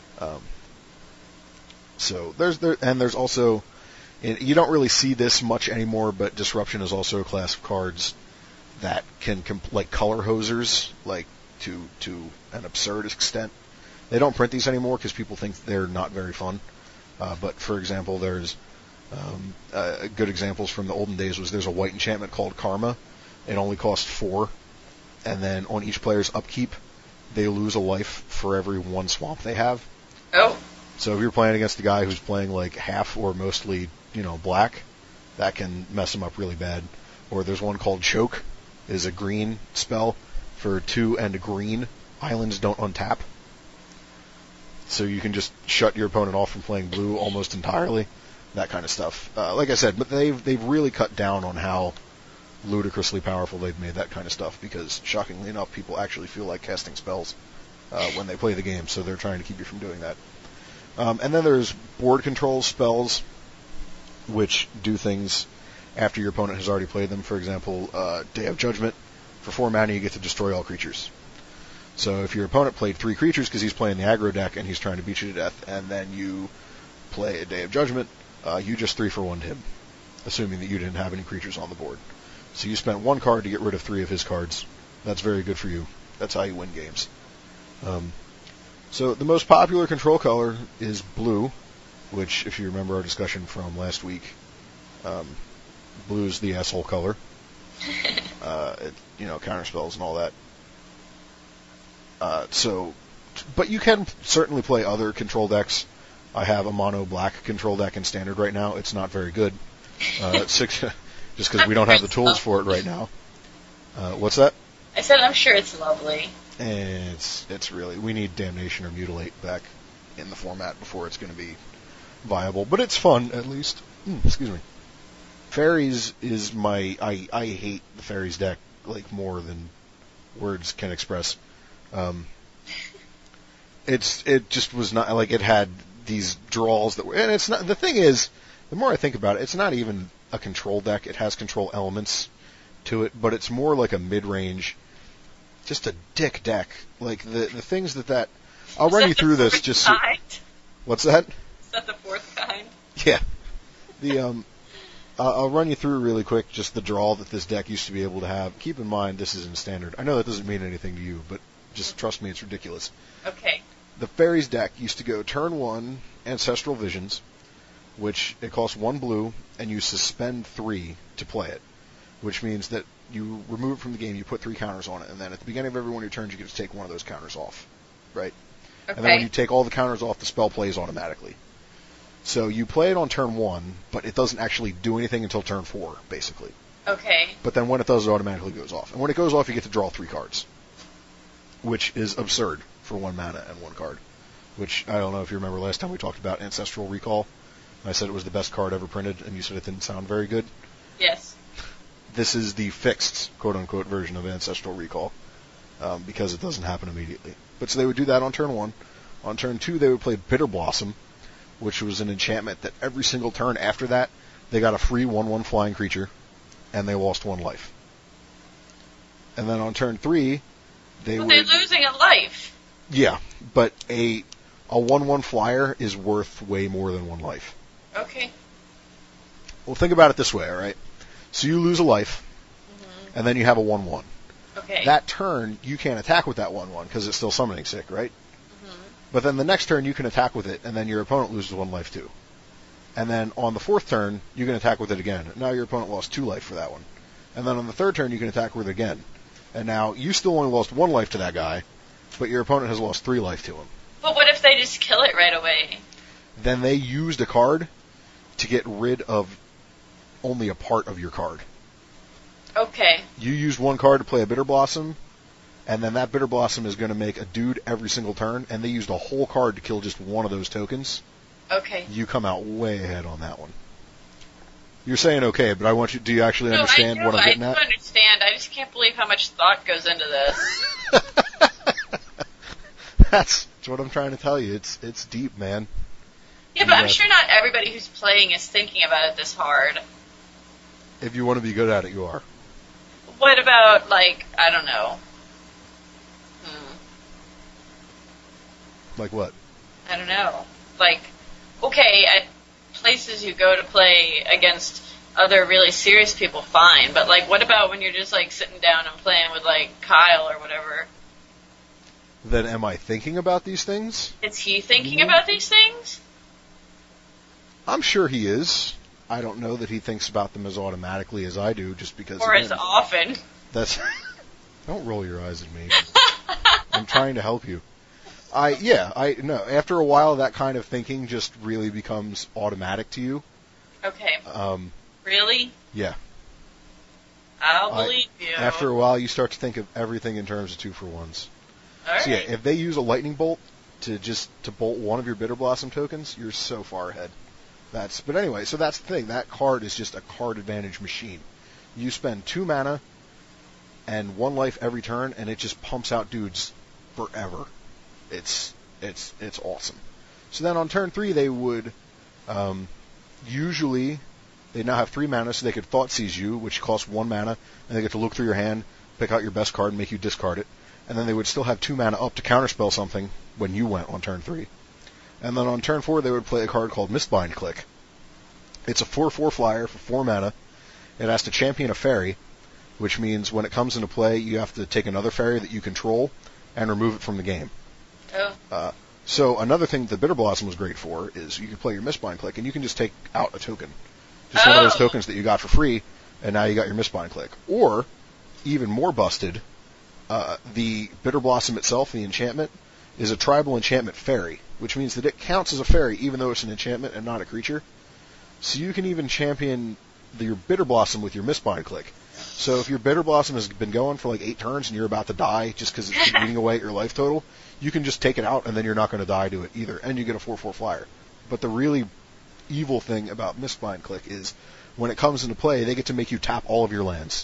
Speaker 2: So there's also, you don't really see this much anymore, but Disruption is also a class of cards that can, like color hosers, like to an absurd extent. They don't print these anymore because people think they're not very fun. But for example, there's good examples from the olden days was there's a white enchantment called Karma. It only costs 4, and then on each player's upkeep, they lose a life for every 1 swamp they have.
Speaker 3: Oh.
Speaker 2: So if you're playing against a guy who's playing like half or mostly, black, that can mess him up really bad. Or there's one called Choke, is a green spell for 2 and a green. Islands don't untap. So you can just shut your opponent off from playing blue almost entirely. That kind of stuff. Like I said, but they've really cut down on how ludicrously powerful they've made that kind of stuff, because shockingly enough, people actually feel like casting spells when they play the game, so they're trying to keep you from doing that. And then there's board control spells, which do things after your opponent has already played them. For example, Day of Judgment. For 4 mana, you get to destroy all creatures. So if your opponent played 3 creatures because he's playing the aggro deck and he's trying to beat you to death, and then you play a Day of Judgment, you just 3-for-1'd him, assuming that you didn't have any creatures on the board. So you spent 1 card to get rid of 3 of his cards. That's very good for you. That's how you win games. So the most popular control color is blue, which, if you remember our discussion from last week, blue's the asshole color. Counter spells and all that. But you can certainly play other control decks. I have a mono black control deck in Standard right now. It's not very good. It's 6, just because we don't have the tools for it right now. What's that?
Speaker 3: I said I'm sure it's lovely.
Speaker 2: And it's really, we need Damnation or Mutilate back in the format before it's going to be viable. But it's fun, at least. Excuse me. Fairies is I hate the Fairies deck, like, more than words can express. It just was not, like, it had these draws that were, and it's not, the thing is, the more I think about it, it's not even a control deck. It has control elements to it, but it's more like a mid-range, just a dick deck. Like, the things that I'll run you through this just so, what's that?
Speaker 3: Is that the 4th kind?
Speaker 2: Yeah. I'll run you through really quick just the draw that this deck used to be able to have. Keep in mind, this is in Standard. I know that doesn't mean anything to you, but just trust me, it's ridiculous.
Speaker 3: Okay.
Speaker 2: The Fairies deck used to go turn 1, Ancestral Visions, which it costs 1 blue, and you suspend 3 to play it, which means that you remove it from the game, you put 3 counters on it, and then at the beginning of every one of your turns, you get to take one of those counters off, right?
Speaker 3: Okay.
Speaker 2: And then when you take all the counters off, the spell plays automatically. So you play it on turn 1, but it doesn't actually do anything until turn 4, basically.
Speaker 3: Okay.
Speaker 2: But then when it does, it automatically goes off. And when it goes off, you get to draw 3 cards, which is absurd for 1 mana and 1 card. Which, I don't know if you remember last time we talked about Ancestral Recall. I said it was the best card ever printed, and you said it didn't sound very good.
Speaker 3: Yes.
Speaker 2: This is the fixed, quote-unquote, version of Ancestral Recall, because it doesn't happen immediately. But so they would do that on turn 1. On turn 2, they would play Bitter Blossom, which was an enchantment that every single turn after that, they got a free 1/1 flying creature, and they lost 1 life. And then on turn 3,
Speaker 3: they're losing a life.
Speaker 2: Yeah, but a 1/1 flyer is worth way more than 1 life.
Speaker 3: Okay.
Speaker 2: Well, think about it this way, all right? So you lose a life, and then you have a 1/1.
Speaker 3: Okay.
Speaker 2: That turn, you can't attack with that 1/1 because it's still summoning sick, right? But then the next turn, you can attack with it, and then your opponent loses 1 life too. And then on the 4th turn, you can attack with it again. Now your opponent lost 2 life for that one. And then on the 3rd turn, you can attack with it again. And now you still only lost 1 life to that guy, but your opponent has lost 3 life to him.
Speaker 3: But what if they just kill it right away?
Speaker 2: Then they used a card to get rid of only a part of your card.
Speaker 3: Okay.
Speaker 2: You used 1 card to play a Bitter Blossom, and then that Bitter Blossom is going to make a dude every single turn, and they used a whole card to kill just 1 of those tokens.
Speaker 3: Okay.
Speaker 2: You come out way ahead on that one. You're saying okay, but I want you, do you actually understand what I'm getting at?
Speaker 3: I do understand. I just can't believe how much thought goes into this.
Speaker 2: That's what I'm trying to tell you. It's deep, man.
Speaker 3: Yeah, but I'm sure not everybody who's playing is thinking about it this hard.
Speaker 2: If you want to be good at it, you are.
Speaker 3: What about, like, I don't know.
Speaker 2: Like what?
Speaker 3: I don't know. Like, okay, at places you go to play against other really serious people, fine. But, like, what about when you're just, like, sitting down and playing with, like, Kyle or whatever?
Speaker 2: Then am I thinking about these things?
Speaker 3: Is he thinking about these things?
Speaker 2: I'm sure he is. I don't know that he thinks about them as automatically as I do, just because...
Speaker 3: Or as often.
Speaker 2: That's... Don't roll your eyes at me. I'm trying to help you. No. After a while, that kind of thinking just really becomes automatic to you.
Speaker 3: Okay. Really?
Speaker 2: Yeah.
Speaker 3: I'll believe you.
Speaker 2: After a while, you start to think of everything in terms of 2-for-1s.
Speaker 3: All right.
Speaker 2: So yeah, if they use a lightning bolt to bolt one of your Bitter Blossom tokens, you're so far ahead. But anyway, so that's the thing. That card is just a card advantage machine. You spend 2 mana and 1 life every turn, and it just pumps out dudes forever. It's awesome. So then on turn 3, they would usually they now have 3 mana, so they could Thought Seize you, which costs 1 mana, and they get to look through your hand, pick out your best card, and make you discard it. And then they would still have 2 mana up to counterspell something when you went on turn 3. And then on turn 4, they would play a card called Mistbind Click. It's a 4/4 flyer for 4 mana. It has to champion a fairy, which means when it comes into play, you have to take another fairy that you control and remove it from the game.
Speaker 3: Oh.
Speaker 2: So another thing the Bitter Blossom was great for is you can play your Mistbind Click, and you can just take out a token. Just one of those tokens that you got for free, and now you got your Mistbind Click. Or, even more busted, the Bitter Blossom itself, the enchantment, is a tribal enchantment fairy, which means that it counts as a fairy even though it's an enchantment and not a creature. So you can even champion your Bitter Blossom with your Mistbind Click. So if your Bitter Blossom has been going for like 8 turns and you're about to die just because it's eating away at your life total, you can just take it out and then you're not going to die to it either, and you get a 4/4 flyer. But the really evil thing about Mistbind Click is when it comes into play, they get to make you tap all of your lands.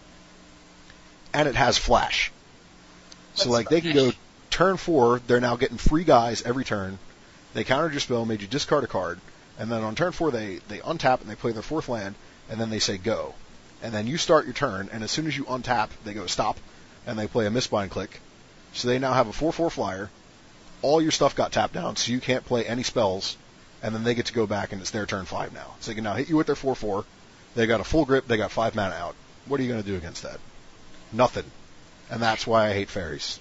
Speaker 2: And it has flash. So like they can go turn 4, they're now getting free guys every turn. They countered your spell, made you discard a card, and then on turn 4 they untap and they play their 4th land, and then they say go. And then you start your turn, and as soon as you untap, they go stop, and they play a Mistbind Click. So they now have a 4/4 flyer. All your stuff got tapped down, so you can't play any spells, and then they get to go back, and it's their turn 5 now. So they can now hit you with their 4/4. They got a full grip, they got 5 mana out. What are you going to do against that? Nothing. And that's why I hate fairies.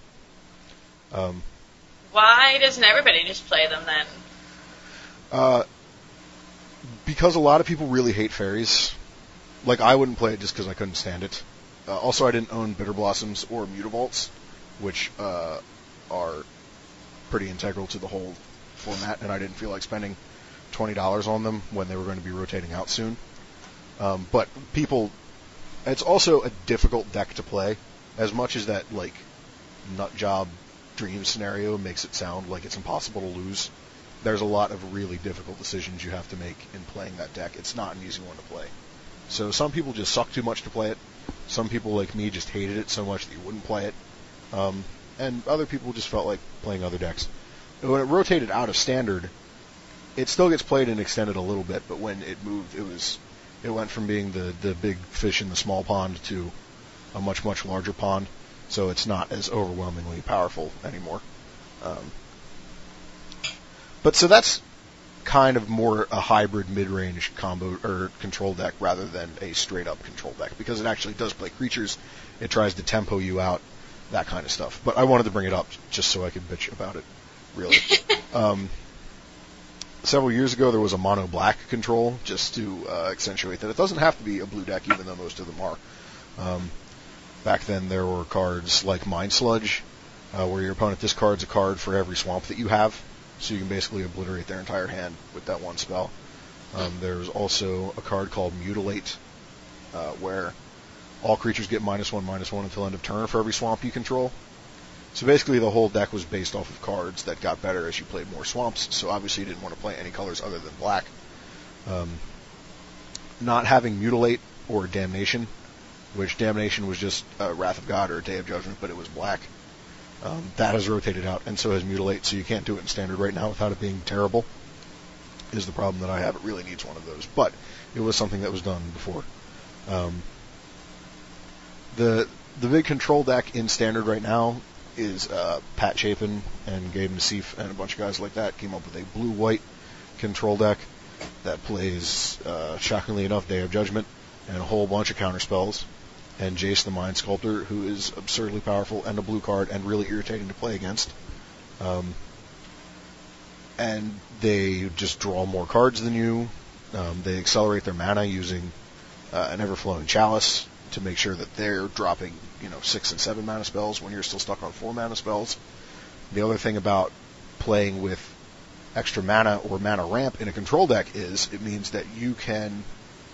Speaker 3: Why doesn't everybody just play them then?
Speaker 2: Because a lot of people really hate fairies. Like, I wouldn't play it just because I couldn't stand it. Also, I didn't own Bitter Blossoms or Mutavaults, which are pretty integral to the whole format, and I didn't feel like spending $20 on them when they were going to be rotating out soon. But people... It's also a difficult deck to play, as much as that, like, nutjob dream scenario makes it sound like it's impossible to lose. There's a lot of really difficult decisions you have to make in playing that deck. It's not an easy one to play. So some people just suck too much to play it. Some people, like me, just hated it so much that you wouldn't play it. And other people just felt like playing other decks. When it rotated out of Standard, it still gets played and extended a little bit, but when it moved, it went from being the big fish in the small pond to a much, much larger pond, so it's not as overwhelmingly powerful anymore. But so that's kind of more a hybrid mid-range combo or control deck rather than a straight-up control deck, because it actually does play creatures. It tries to tempo you out, that kind of stuff. But I wanted to bring it up just so I could bitch about it, really. Several years ago, there was a mono-black control, just to accentuate that it doesn't have to be a blue deck, even though most of them are. Back then, there were cards like Mind Sludge, where your opponent discards a card for every swamp that you have, so you can basically obliterate their entire hand with that one spell. There's also a card called Mutilate, where all creatures get -1/-1 until end of turn for every swamp you control. So basically the whole deck was based off of cards that got better as you played more swamps, so obviously you didn't want to play any colors other than black. Not having Mutilate or Damnation, which Damnation was just Wrath of God or Day of Judgment, but it was black. That has rotated out, and so has Mutilate, so you can't do it in Standard right now without it being terrible, is the problem that I have. It really needs one of those, but it was something that was done before. The big control deck in Standard right now is Pat Chapin and Gabe Nassif and a bunch of guys like that came up with a blue-white control deck that plays, shockingly enough, Day of Judgment and a whole bunch of counterspells, and Jace the Mind Sculptor, who is absurdly powerful and a blue card and really irritating to play against. And they just draw more cards than you. They accelerate their mana using an Everflowing Chalice to make sure that they're dropping, 6 and 7 mana spells when you're still stuck on 4 mana spells. The other thing about playing with extra mana or mana ramp in a control deck is it means that you can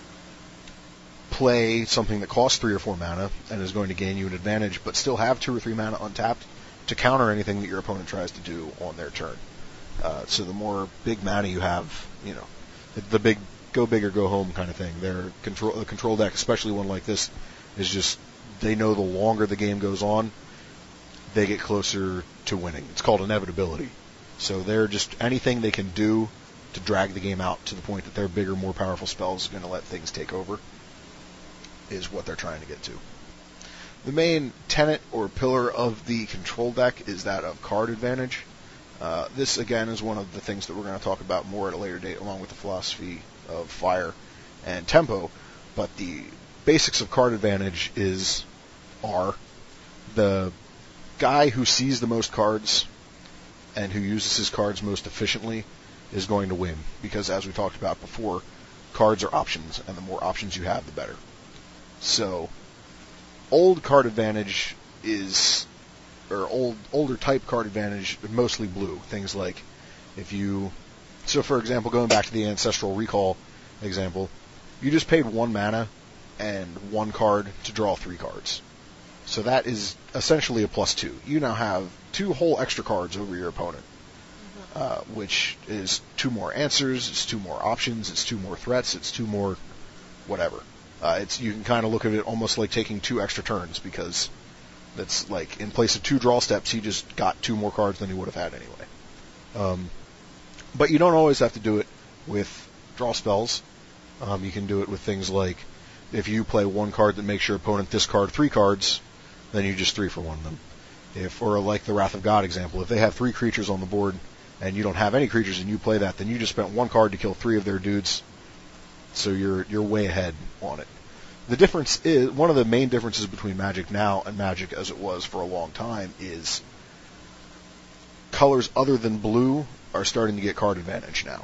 Speaker 2: play something that costs 3 or 4 mana and is going to gain you an advantage, but still have 2 or 3 mana untapped to counter anything that your opponent tries to do on their turn. So the more big mana you have, the big go big or go home kind of thing. The control deck, especially one like this, is just, they know the longer the game goes on, they get closer to winning. It's called inevitability. So they're just, anything they can do to drag the game out to the point that their bigger, more powerful spells are going to let things take over is what they're trying to get to. The main tenet or pillar of the control deck is that of card advantage. This, again, is one of the things that we're going to talk about more at a later date, along with the philosophy of fire and tempo. But the basics of card advantage are the guy who sees the most cards and who uses his cards most efficiently is going to win. Because, as we talked about before, cards are options, and the more options you have, the better. So, old card advantage older type card advantage, mostly blue. Things like, so for example, going back to the Ancestral Recall example, you just paid 1 mana and 1 card to draw 3 cards. So that is essentially a +2. You now have 2 whole extra cards over your opponent, which is 2 more answers, it's 2 more options, it's 2 more threats, it's 2 more whatever. You can kind of look at it almost like taking 2 extra turns, because that's like, in place of 2 draw steps, he just got 2 more cards than he would have had anyway. But you don't always have to do it with draw spells. You can do it with things like, if you play 1 card that makes your opponent discard 3 cards, then you just 3 for 1 them. Or like the Wrath of God example, if they have 3 creatures on the board and you don't have any creatures and you play that, then you just spent 1 card to kill 3 of their dudes, so you're way ahead on it. The difference is, one of the main differences between Magic now and Magic as it was for a long time is colors other than blue are starting to get card advantage now.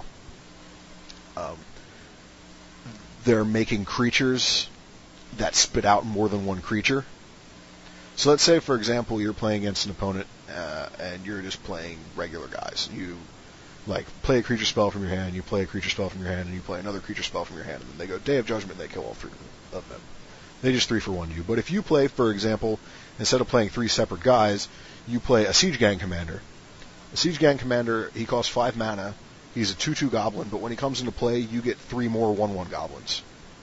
Speaker 2: They're making creatures that spit out more than 1 creature. So let's say, for example, you're playing against an opponent and you're just playing regular guys. You play a creature spell from your hand, you play a creature spell from your hand, and you play another creature spell from your hand, and then they go Day of Judgment, and they kill all 3 of them. They just 3 for 1 you. But if you play, for example, instead of playing 3 separate guys, you play a Siege Gang Commander. A Siege Gang Commander, he costs 5 mana, he's a 2/2 goblin, but when he comes into play, you get 3 more 1/1 goblins.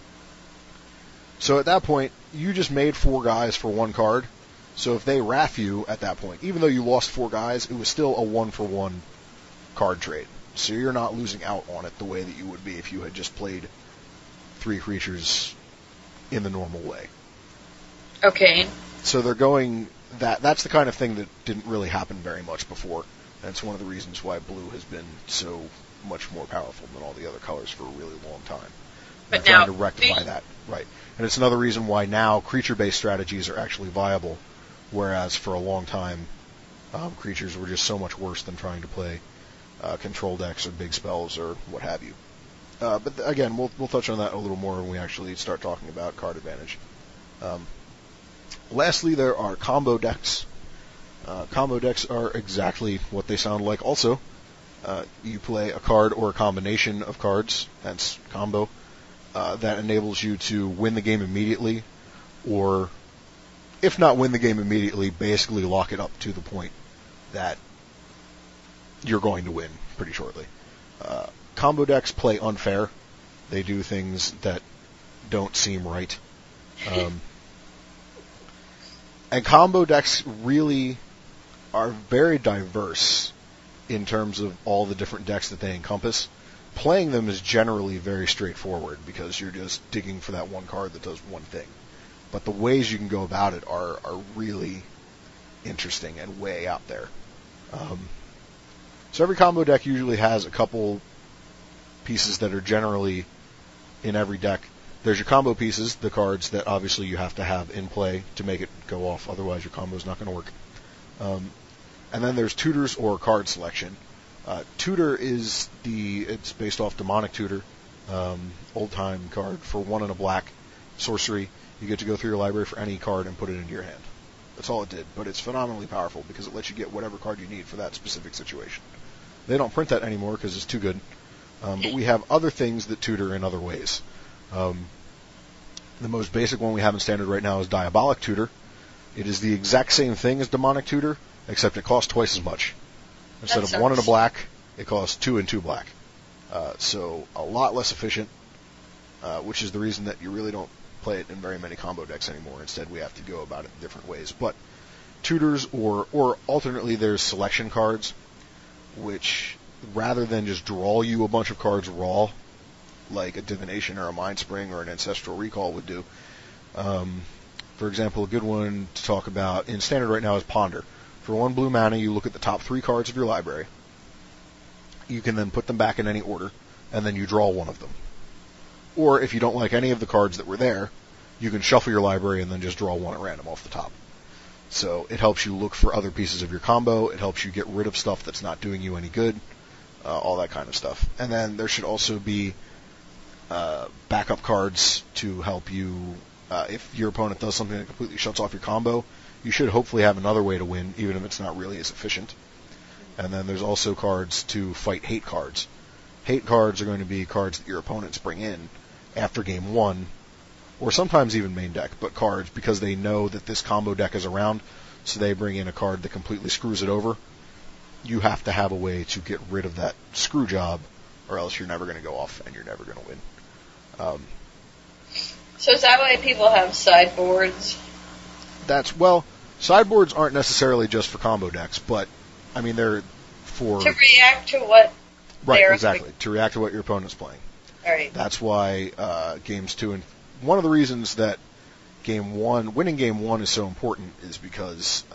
Speaker 2: So at that point, you just made 4 guys for 1 card, so if they wrath you at that point, even though you lost 4 guys, it was still a 1-for-1 card trade. So you're not losing out on it the way that you would be if you had just played 3 creatures in the normal way.
Speaker 3: Okay.
Speaker 2: So they're going, that's the kind of thing that didn't really happen very much before. And it's one of the reasons why blue has been so much more powerful than all the other colors for a really long time.
Speaker 3: But
Speaker 2: they're
Speaker 3: now,
Speaker 2: trying to rectify that. Right. And it's another reason why now creature-based strategies are actually viable, whereas for a long time, creatures were just so much worse than trying to play control decks or big spells or what have you. But again, we'll touch on that a little more when we actually start talking about card advantage. Lastly, there are combo decks. Combo decks are exactly what they sound like also. You play a card or a combination of cards, hence combo, that enables you to win the game immediately, or if not win the game immediately, basically lock it up to the point that you're going to win pretty shortly. Combo decks play unfair. They do things that don't seem right. And combo decks really are very diverse in terms of all the different decks that they encompass. Playing them is generally very straightforward because you're just digging for that one card that does one thing. But the ways you can go about it are really interesting and way out there. So every combo deck usually has a couple pieces that are generally in every deck. There's your combo pieces, the cards that obviously you have to have in play to make it go off, otherwise your combo's not going to work. And then there's tutors or card selection. Tutor it's based off Demonic Tutor, old time card for 1 and a black sorcery. You get to go through your library for any card and put it into your hand. That's all it did, but it's phenomenally powerful because it lets you get whatever card you need for that specific situation. They don't print that anymore because it's too good, but we have other things that tutor in other ways. The most basic one we have in standard right now is Diabolic Tutor. It is the exact same thing as Demonic Tutor, except it costs twice as much. Instead of 1 and a black, it costs 2 and 2 black. So a lot less efficient, which is the reason that you really don't play it in very many combo decks anymore. Instead, we have to go about it in different ways. But tutors or alternately there's selection cards, which rather than just draw you a bunch of cards raw, like a Divination or a Mind Spring or an Ancestral Recall would do. For example, a good one to talk about in standard right now is Ponder. For 1 blue mana, you look at the top 3 cards of your library. You can then put them back in any order, and then you draw one of them. Or if you don't like any of the cards that were there, you can shuffle your library and then just draw one at random off the top. So it helps you look for other pieces of your combo. It helps you get rid of stuff that's not doing you any good. All that kind of stuff. And then there should also be backup cards to help you. If your opponent does something that completely shuts off your combo, you should hopefully have another way to win, even if it's not really as efficient. And then there's also cards to fight hate cards. Hate cards are going to be cards that your opponents bring in after game 1, or sometimes even main deck, but cards because they know that this combo deck is around, so they bring in a card that completely screws it over. You have to have a way to get rid of that screw job, or else you're never going to go off and you're never going to win.
Speaker 3: So is that why people have sideboards?
Speaker 2: Sideboards aren't necessarily just for combo decks, but, I mean, they're for...
Speaker 3: To react to what...
Speaker 2: Right, exactly. To react to what your opponent's playing.
Speaker 3: All right.
Speaker 2: That's why games 2 and... One of the reasons that winning game 1 is so important is because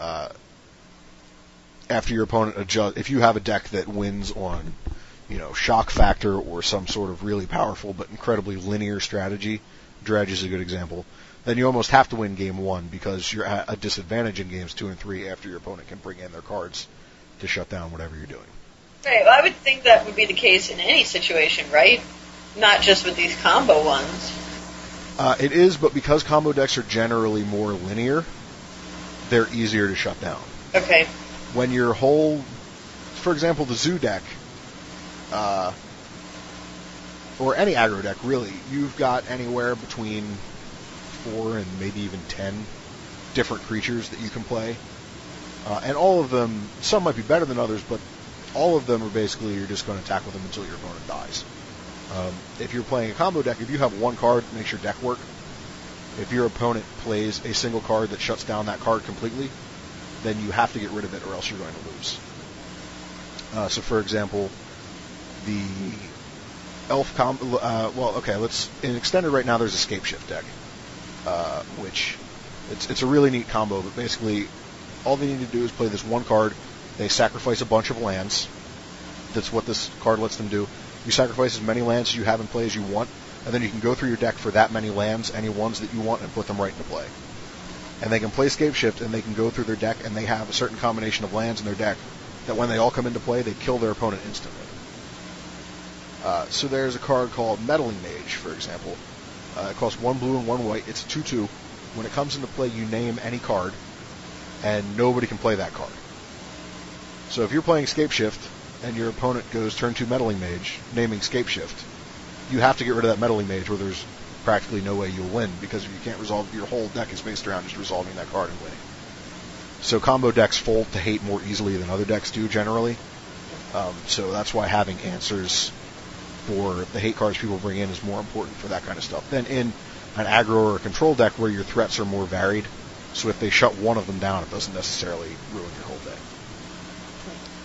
Speaker 2: after your opponent adjusts... If you have a deck that wins on, shock factor or some sort of really powerful but incredibly linear strategy, Dredge is a good example, then you almost have to win game 1 because you're at a disadvantage in games 2 and 3 after your opponent can bring in their cards to shut down whatever you're doing.
Speaker 3: Right, well, I would think that would be the case in any situation, right? Not just with these combo ones.
Speaker 2: It is, but because combo decks are generally more linear, they're easier to shut down.
Speaker 3: Okay.
Speaker 2: When your for example, the Zoo deck, or any aggro deck, really, you've got anywhere between 4 and maybe even 10 different creatures that you can play. And all of them, some might be better than others, but all of them are basically, you're just going to attack with them until your opponent dies. If you're playing a combo deck, if you have one card that makes your deck work, if your opponent plays a single card that shuts down that card completely, then you have to get rid of it or else you're going to lose. So for example, the Elf combo, in Extended right now there's a Scapeshift deck, which, it's a really neat combo, but basically all they need to do is play this one card, they sacrifice a bunch of lands, that's what this card lets them do. You sacrifice as many lands as you have in play as you want, and then you can go through your deck for that many lands, any ones that you want, and put them right into play. And they can play Scapeshift, and they can go through their deck, and they have a certain combination of lands in their deck that when they all come into play, they kill their opponent instantly. So there's a card called Meddling Mage, for example. It costs 1 blue and 1 white. It's a 2/2. When it comes into play, you name any card, and nobody can play that card. So if you're playing Scapeshift, and your opponent goes turn 2 Meddling Mage, naming Scapeshift, you have to get rid of that Meddling Mage, or there's practically no way you'll win, because if you can't resolve, your whole deck is based around just resolving that card and winning. So combo decks fold to hate more easily than other decks do, generally. So that's why having answers for the hate cards people bring in is more important for that kind of stuff than in an aggro or a control deck where your threats are more varied. So if they shut one of them down, it doesn't necessarily ruin your whole day.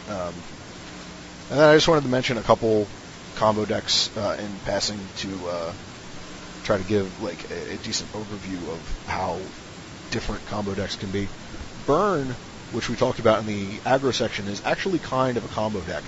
Speaker 2: And then I just wanted to mention a couple combo decks in passing to try to give like a decent overview of how different combo decks can be. Burn, which we talked about in the aggro section, is actually kind of a combo deck.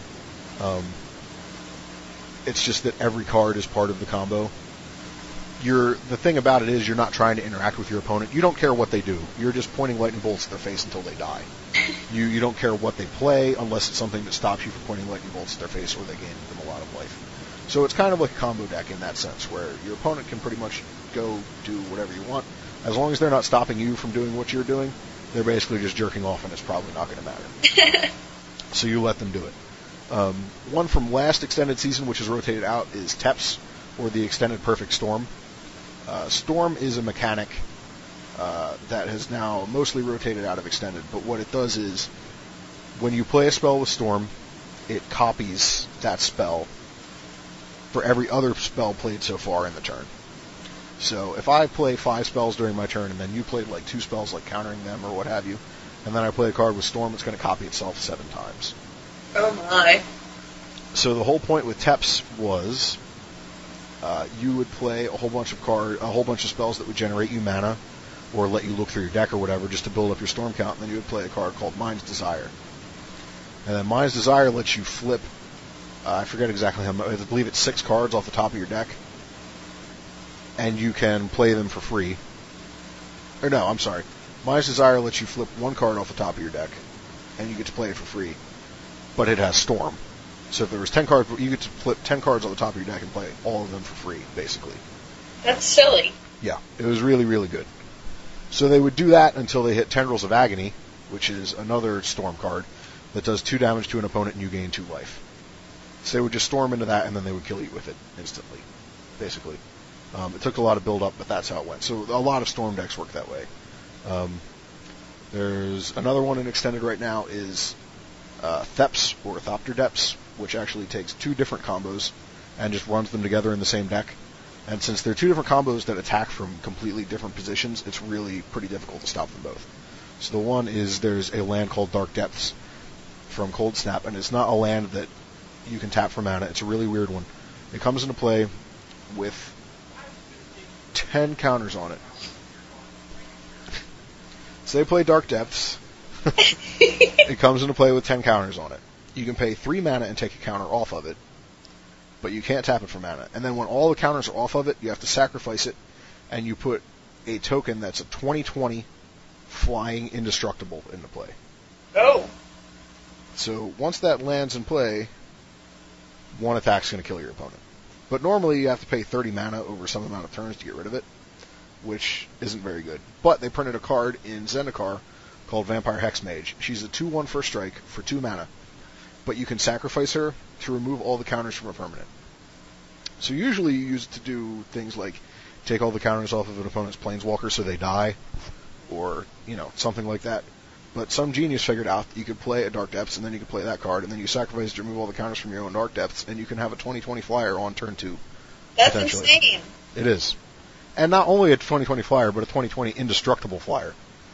Speaker 2: It's just that every card is part of the combo. The thing about it is you're not trying to interact with your opponent. You don't care what they do. You're just pointing lightning bolts at their face until they die. You don't care what they play unless it's something that stops you from pointing lightning bolts at their face or they gain them a lot of life. So it's kind of like a combo deck in that sense, where your opponent can pretty much go do whatever you want. As long as they're not stopping you from doing what you're doing, they're basically just jerking off, and it's probably not going to matter. So you let them do it. One from last extended season, which is rotated out, is Teps, or the Extended Perfect Storm. Storm is a mechanic that has now mostly rotated out of Extended, but what it does is, when you play a spell with Storm, it copies that spell for every other spell played so far in the turn. So if I play 5 spells during my turn, and then you played like 2 spells like countering them or what have you, and then I play a card with Storm, it's going to copy itself 7 times.
Speaker 3: Oh my.
Speaker 2: So the whole point with Teps was you would play a whole bunch of spells that would generate you mana, or let you look through your deck or whatever, just to build up your Storm count, and then you would play a card called Mind's Desire. And then Mind's Desire lets you flip, I forget exactly how much, I believe it's 6 cards off the top of your deck, and you can play them for free. Or no, I'm sorry. Mind's Desire lets you flip 1 card off the top of your deck, and you get to play it for free. But it has Storm. So if there was 10 cards, you get to flip 10 cards on the top of your deck and play all of them for free, basically.
Speaker 3: That's silly.
Speaker 2: Yeah, it was really, really good. So they would do that until they hit Tendrils of Agony, which is another Storm card that does 2 damage to an opponent and you gain 2 life. So they would just storm into that and then they would kill you with it instantly, basically. It took a lot of build-up, but that's how it went. So a lot of Storm decks work that way. There's another one in Extended right now is Theps, or Thopter Depths, which actually takes 2 different combos and just runs them together in the same deck. And since they're 2 different combos that attack from completely different positions, it's really pretty difficult to stop them both. So the one is, there's a land called Dark Depths from Cold Snap, and it's not a land that you can tap for mana. It's a really weird one. It comes into play with 10 counters on it. So they play Dark Depths. It comes into play with 10 counters on it. You can pay 3 mana and take a counter off of it, but you can't tap it for mana. And then when all the counters are off of it, you have to sacrifice it, and you put a token that's a 20/20 flying indestructible into play.
Speaker 3: Oh.
Speaker 2: So once that lands in play, 1 attack's going to kill your opponent. But normally you have to pay 30 mana over some amount of turns to get rid of it, which isn't very good. But they printed a card in Zendikar called Vampire Hexmage. She's a 2/1 first strike for 2 mana, but you can sacrifice her to remove all the counters from a permanent. So usually you use it to do things like take all the counters off of an opponent's Planeswalker so they die, or, something like that. But some genius figured out that you could play a Dark Depths, and then you could play that card, and then you sacrifice to remove all the counters from your own Dark Depths, and you can have a 20/20 flyer on turn 2.
Speaker 3: That's insane.
Speaker 2: It is. And not only a 20/20 flyer, but a 20/20 indestructible flyer.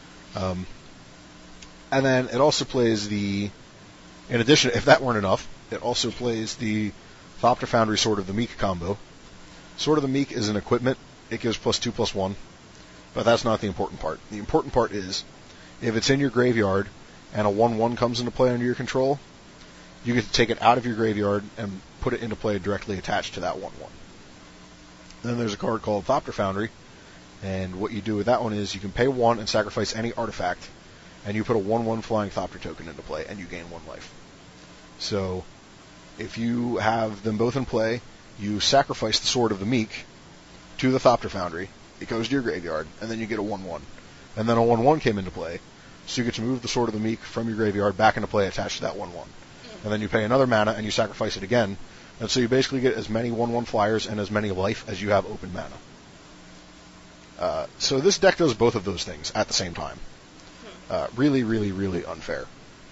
Speaker 2: And then it also plays in addition, if that weren't enough, it also plays the Thopter Foundry Sword of the Meek combo. Sword of the Meek is an equipment. It gives +2/+1, but that's not the important part. The important part is, if it's in your graveyard and a 1/1 comes into play under your control, you get to take it out of your graveyard and put it into play directly attached to that 1/1. Then there's a card called Thopter Foundry, and what you do with that one is you can pay 1 and sacrifice any artifact, and you put a 1/1 flying Thopter token into play, and you gain 1 life. So if you have them both in play, you sacrifice the Sword of the Meek to the Thopter Foundry, it goes to your graveyard, and then you get a 1/1. And then a 1/1 came into play, so you get to move the Sword of the Meek from your graveyard back into play attached to that 1/1. And then you pay another mana, and you sacrifice it again, and so you basically get as many 1/1 flyers and as many life as you have open mana. So this deck does both of those things at the same time. Really, really, really unfair.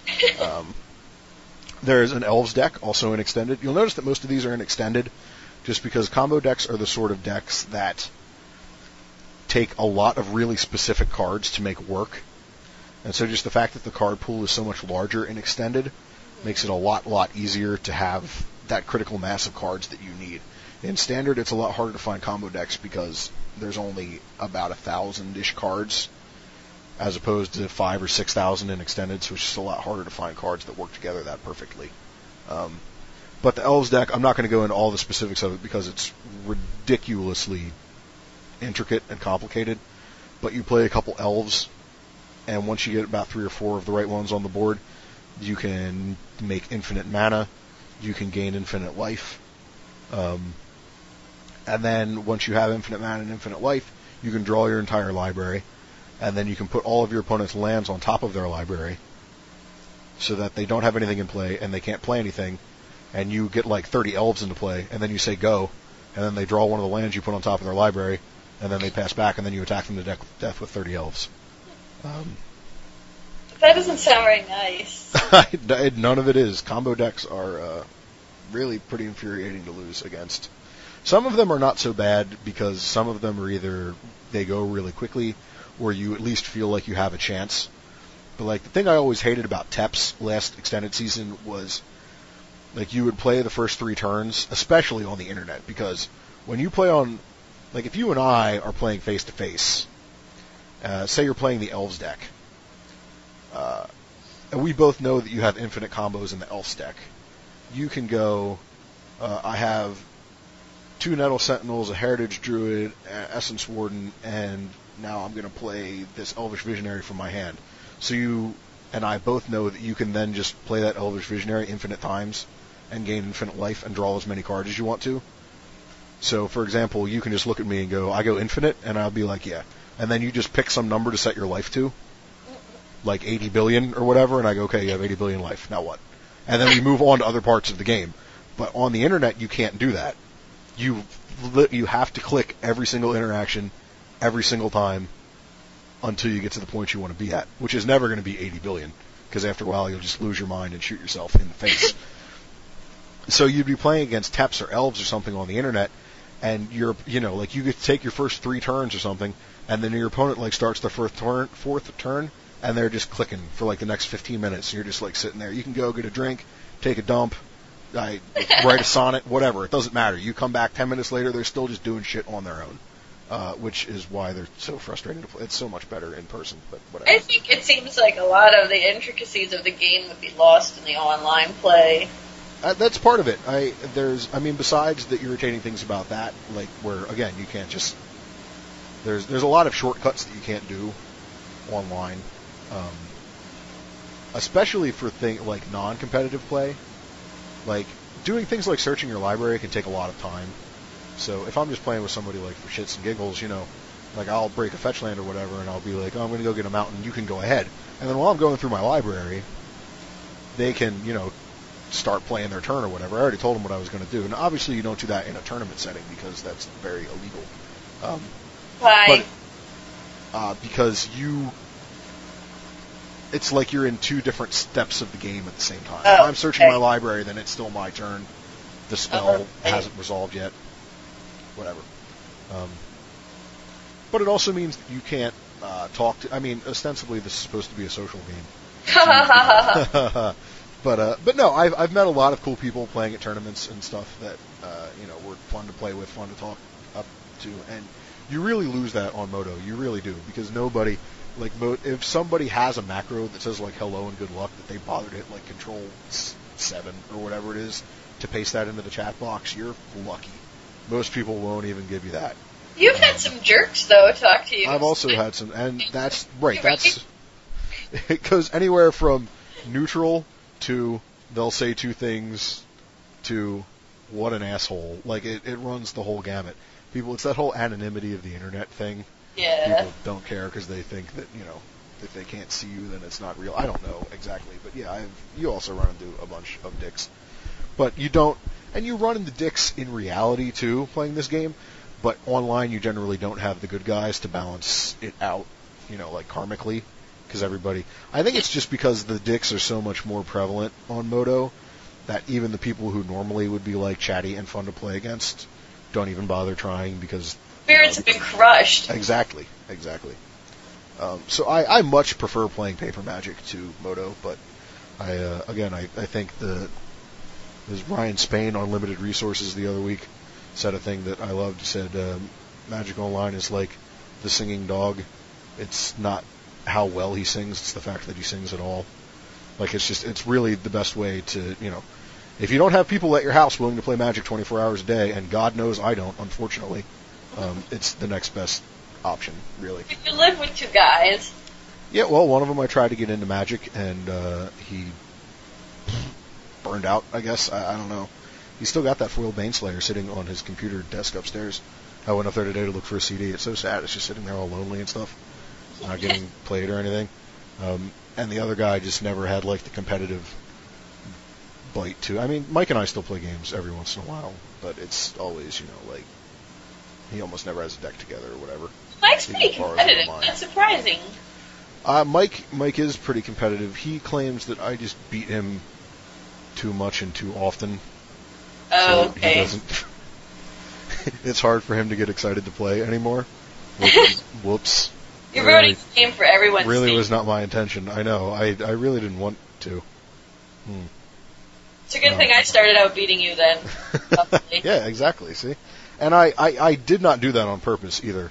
Speaker 2: There's an Elves deck, also in Extended. You'll notice that most of these are in Extended, just because combo decks are the sort of decks that take a lot of really specific cards to make work. And so just the fact that the card pool is so much larger in Extended Makes it a lot easier to have that critical mass of cards that you need. In Standard, it's a lot harder to find combo decks because there's only about 1,000-ish cards, as opposed to 5,000 or 6,000 in Extended, so it's just a lot harder to find cards that work together that perfectly. But the Elves deck, I'm not going to go into all the specifics of it because it's ridiculously intricate and complicated. But you play a couple Elves, and once you get about 3 or 4 of the right ones on the board, you can make infinite mana, you can gain infinite life, and then once you have infinite mana and infinite life, you can draw your entire library, and then you can put all of your opponent's lands on top of their library, so that they don't have anything in play, and they can't play anything, and you get like 30 Elves into play, and then you say go, and then they draw one of the lands you put on top of their library, and then they pass back, and then you attack them to death with 30 Elves.
Speaker 3: That doesn't sound very nice.
Speaker 2: None of it is. Combo decks are really pretty infuriating to lose against. Some of them are not so bad because some of them are either they go really quickly or you at least feel like you have a chance. But like the thing I always hated about Teps last Extended season was like you would play the first 3 turns, especially on the internet, because when you play on, like if you and I are playing face to face, say you're playing the Elves deck, and we both know that you have infinite combos in the Elves deck. You can go, I have 2 Nettle Sentinels, a Heritage Druid, Essence Warden, and now I'm going to play this Elvish Visionary from my hand. So you and I both know that you can then just play that Elvish Visionary infinite times and gain infinite life and draw as many cards as you want to. So, for example, you can just look at me and go, I go infinite, and I'll be like, yeah. And then you just pick some number to set your life to, like 80 billion or whatever, and I go, okay, you have 80 billion life, now what? And then we move on to other parts of the game. But on the internet, you can't do that. You have to click every single interaction, every single time, until you get to the point you want to be at, which is never going to be 80 billion, because after a while you'll just lose your mind and shoot yourself in the face. So you'd be playing against Teps or Elves or something on the internet, and you're, like you get to take your first 3 turns or something, and then your opponent like starts the fourth turn, and they're just clicking for like the next 15 minutes, and you're just like sitting there. You can go get a drink, take a dump, write a sonnet, whatever. It doesn't matter. You come back 10 minutes later, they're still just doing shit on their own, which is why they're so frustrating to play. It's so much better in person, but whatever.
Speaker 3: I think it seems like a lot of the intricacies of the game would be lost in the online play.
Speaker 2: That's part of it. Besides the irritating things about that, like where again you can't just there's a lot of shortcuts that you can't do online, especially for like non-competitive play. Like doing things like searching your library can take a lot of time. So if I'm just playing with somebody like for shits and giggles, like I'll break a fetch land or whatever, and I'll be like, oh, I'm going to go get a mountain. You can go ahead, and then while I'm going through my library, they can start playing their turn or whatever. I already told them what I was going to do. And obviously you don't do that in a tournament setting because that's very illegal.
Speaker 3: Why?
Speaker 2: But, because it's like you're in 2 different steps of the game at the same time.
Speaker 3: Oh,
Speaker 2: if I'm searching my library, then it's still my turn. The spell hasn't resolved yet. Whatever. But it also means that you can't talk to... ostensibly this is supposed to be a social game. But no, I've met a lot of cool people playing at tournaments and stuff that were fun to play with, fun to talk up to, and you really lose that on Moto. You really do, because nobody if somebody has a macro that says like hello and good luck, that they bother to hit like Control 7 or whatever it is to paste that into the chat box, you're lucky. Most people won't even give you that.
Speaker 3: You've had some jerks though talk to you.
Speaker 2: I've also had some, and that's right. That's it goes anywhere from neutral to they'll say 2 things to what an asshole. Like it runs the whole gamut. People, it's that whole anonymity of the internet thing.
Speaker 3: Yeah.
Speaker 2: People don't care because they think that if they can't see you, then it's not real. I don't know exactly, but yeah, you also run into a bunch of dicks. But you don't, and you run into dicks in reality too playing this game. But online, you generally don't have the good guys to balance it out, like karmically. Because everybody, I think it's just because the dicks are so much more prevalent on Moto that even the people who normally would be like chatty and fun to play against don't even bother trying because
Speaker 3: spirits have been crushed.
Speaker 2: Exactly. So I much prefer playing Paper Magic to Moto, but I think there's Ryan Spain on Limited Resources the other week said a thing that I loved. He said Magic Online is like the singing dog. It's not how well he sings, it's the fact that he sings at all. Like, it's really the best way to, if you don't have people at your house willing to play Magic 24 hours a day, and God knows I don't, unfortunately, it's the next best option, really.
Speaker 3: If you live with two guys.
Speaker 2: Yeah, well, one of them I tried to get into Magic, and he burned out, I guess. I don't know. He's still got that foil Baneslayer sitting on his computer desk upstairs. I went up there today to look for a CD. It's so sad. It's just sitting there all lonely and stuff, not getting played or anything. And the other guy just never had, like, the competitive bite to. I mean, Mike and I still play games every once in a while, but it's always, like, he almost never has a deck together or whatever.
Speaker 3: Mike's pretty competitive. That's surprising.
Speaker 2: Mike is pretty competitive. He claims that I just beat him too much and too often.
Speaker 3: Oh,
Speaker 2: so
Speaker 3: okay.
Speaker 2: He doesn't. It's hard for him to get excited to play anymore. Whoops.
Speaker 3: You're ruining the game for everyone's
Speaker 2: Really
Speaker 3: sake.
Speaker 2: was not my intention. I know. I really didn't want to.
Speaker 3: It's a good thing I started out beating you then.
Speaker 2: Yeah, exactly. See, and I did not do that on purpose either.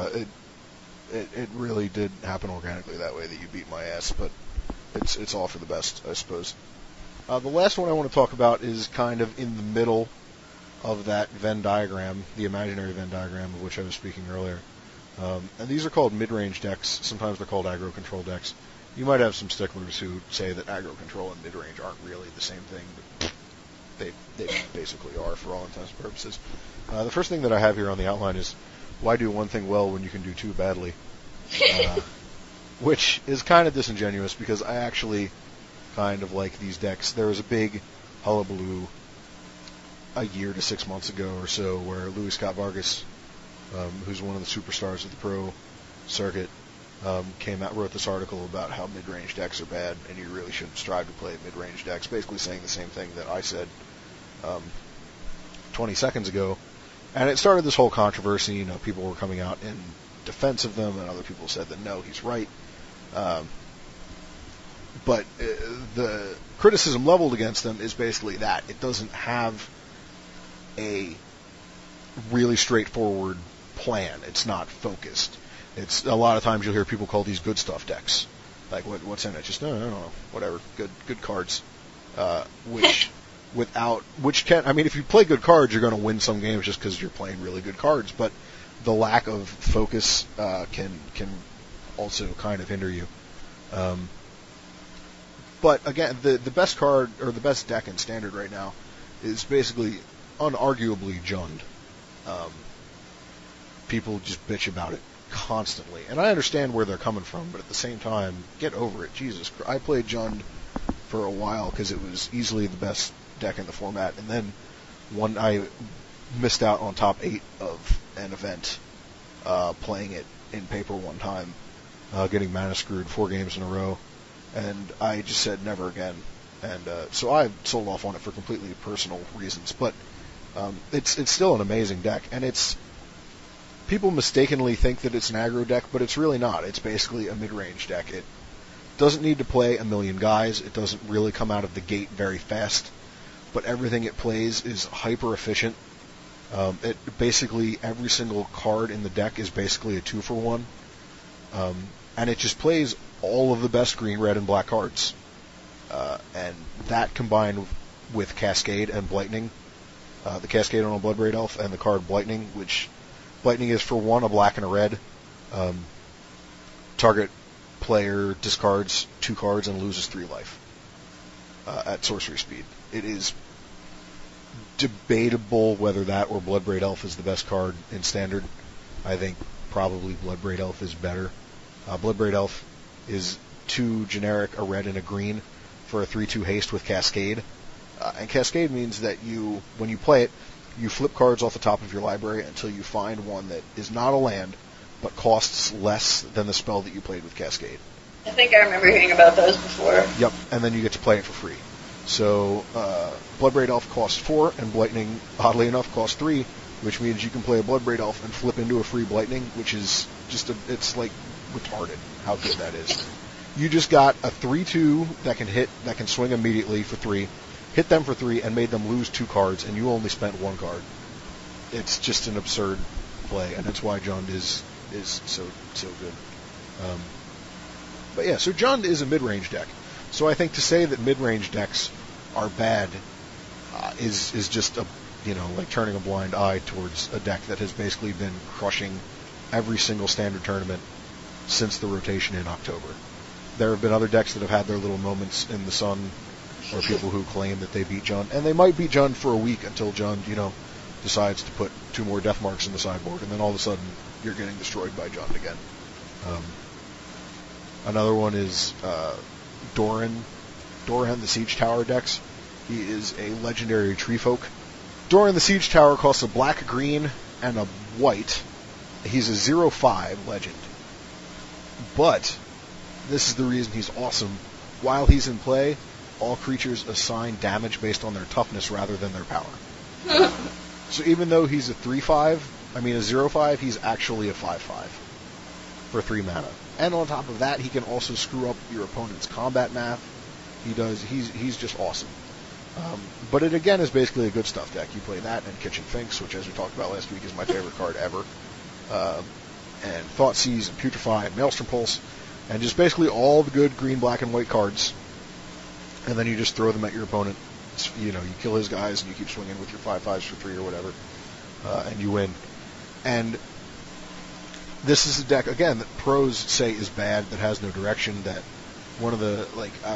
Speaker 2: It really did happen organically that way, that you beat my ass. But it's all for the best, I suppose. The last one I want to talk about is kind of in the middle of that Venn diagram, the imaginary Venn diagram of which I was speaking earlier. And these are called mid-range decks. Sometimes they're called aggro control decks. You might have some sticklers who say that aggro control and mid-range aren't really the same thing, but they basically are for all intents and purposes. The first thing that I have here on the outline is, why do one thing well when you can do two badly? Which is kind of disingenuous, because I actually kind of like these decks. There was a big hullabaloo a year to 6 months ago or so where Luis Scott Vargas, who's one of the superstars of the pro circuit, came out, wrote this article about how mid-range decks are bad and you really shouldn't strive to play mid-range decks, basically saying the same thing that I said 20 seconds ago. And it started this whole controversy. People were coming out in defense of them, and other people said that no, he's right. But the criticism leveled against them is basically that it doesn't have a really straightforward plan. It's not focused. It's a lot of times you'll hear people call these good stuff decks. Like, what's in it? Just no, whatever. Good cards. Which can, I mean, if you play good cards, you're going to win some games just because you're playing really good cards. But the lack of focus can also kind of hinder you. But again, the best card, or the best deck in Standard right now, is basically unarguably Jund. People just bitch about it constantly, and I understand where they're coming from, but at the same time, get over it. Jesus Christ. I played Jund for a while because it was easily the best deck in the format, and then I missed out on top 8 of an event playing it in paper one time, getting mana screwed 4 games in a row. And I just said never again. And so I sold off on it for completely personal reasons. But it's still an amazing deck. And people mistakenly think that it's an aggro deck, but it's really not. It's basically a mid-range deck. It doesn't need to play a million guys. It doesn't really come out of the gate very fast. But everything it plays is hyper efficient. Basically, every single card in the deck is basically a 2-for-1. And it just plays all of the best green, red, and black cards. And that combined with Cascade and Blightning, the Cascade on a Bloodbraid Elf, and the card Blightning, which Blightning is for 1, a black and a red. Target player discards 2 cards and loses 3 life at sorcery speed. It is debatable whether that or Bloodbraid Elf is the best card in Standard. I think probably Bloodbraid Elf is better. Bloodbraid Elf is 2 generic, a red and a green, for a 3/2 haste with Cascade. And Cascade means that when you play it, you flip cards off the top of your library until you find one that is not a land, but costs less than the spell that you played with Cascade.
Speaker 3: I think I remember hearing about those before.
Speaker 2: Yep, and then you get to play it for free. So, Bloodbraid Elf costs 4, and Blightning, oddly enough, costs 3, which means you can play a Bloodbraid Elf and flip into a free Blightning, which is it's like retarded how good that is. You just got a 3/2 that can swing immediately for 3, hit them for 3, and made them lose 2 cards, and you only spent 1 card. It's just an absurd play, and that's why Jund is so good. But yeah, so Jund is a mid-range deck. So I think to say that mid-range decks are bad is just like turning a blind eye towards a deck that has basically been crushing every single standard tournament since the rotation in October. There have been other decks that have had their little moments in the sun, or people who claim that they beat Jund, and they might beat Jund for a week until Jund, decides to put 2 more death marks in the sideboard, and then all of a sudden you're getting destroyed by Jund again. Another one is Doran, the Siege Tower decks. He is a legendary tree folk. Doran the Siege Tower costs a black, green, and a white. He's a 0/5 legend. But this is the reason he's awesome. While he's in play, all creatures assign damage based on their toughness rather than their power. So even though he's a 0/5, he's actually a 5/5 for 3 mana. And on top of that, he can also screw up your opponent's combat math. He's just awesome. But it again is basically a good stuff deck. You play that and Kitchen Finks, which as we talked about last week is my favorite card ever. And Thoughtseize and Putrefy and Maelstrom Pulse, and just basically all the good green, black, and white cards. And then you just throw them at your opponent. You kill his guys and you keep swinging with your 5/5s for 3 or whatever, and you win. And this is a deck, again, that pros say is bad, that has no direction, that one of the,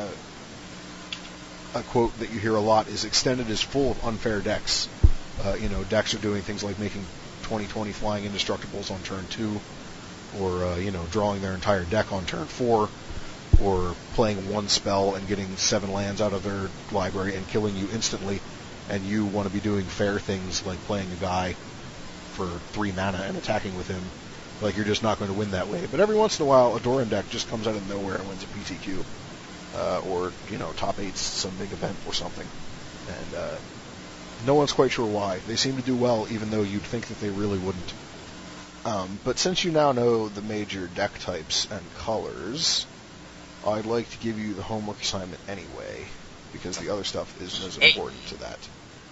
Speaker 2: a quote that you hear a lot is Extended is full of unfair decks. Decks are doing things like making 20/20 flying indestructibles on turn 2, or, drawing their entire deck on turn 4, or playing 1 spell and getting 7 lands out of their library and killing you instantly, and you want to be doing fair things like playing a guy for 3 mana and attacking with him. Like, you're just not going to win that way. But every once in a while, a Doran deck just comes out of nowhere and wins a PTQ. Or, top 8's some big event or something. And no one's quite sure why. They seem to do well, even though you'd think that they really wouldn't. But since you now know the major deck types and colors, I'd like to give you the homework assignment anyway, because the other stuff isn't as important to that.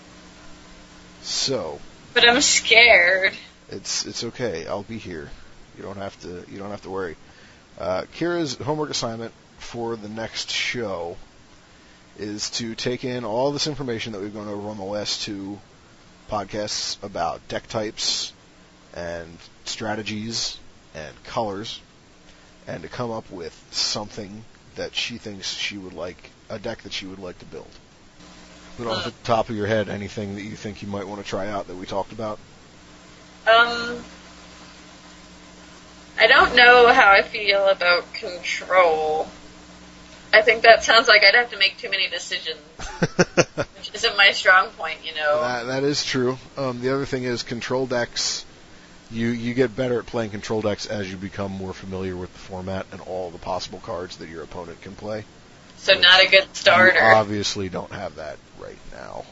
Speaker 2: So.
Speaker 3: But I'm scared.
Speaker 2: It's okay. I'll be here. You don't have to worry. Kira's homework assignment for the next show is to take in all this information that we've gone over on the last 2 podcasts about deck types and strategies and colors, and to come up with something that she thinks she would like, a deck that she would like to build. But off the top of your head, anything that you think you might want to try out that we talked about?
Speaker 3: I don't know how I feel about control. I think that sounds like I'd have to make too many decisions, which isn't my strong point,
Speaker 2: That is true. The other thing is control decks. You get better at playing control decks as you become more familiar with the format and all the possible cards that your opponent can play.
Speaker 3: So not a good starter.
Speaker 2: You obviously don't have that right now.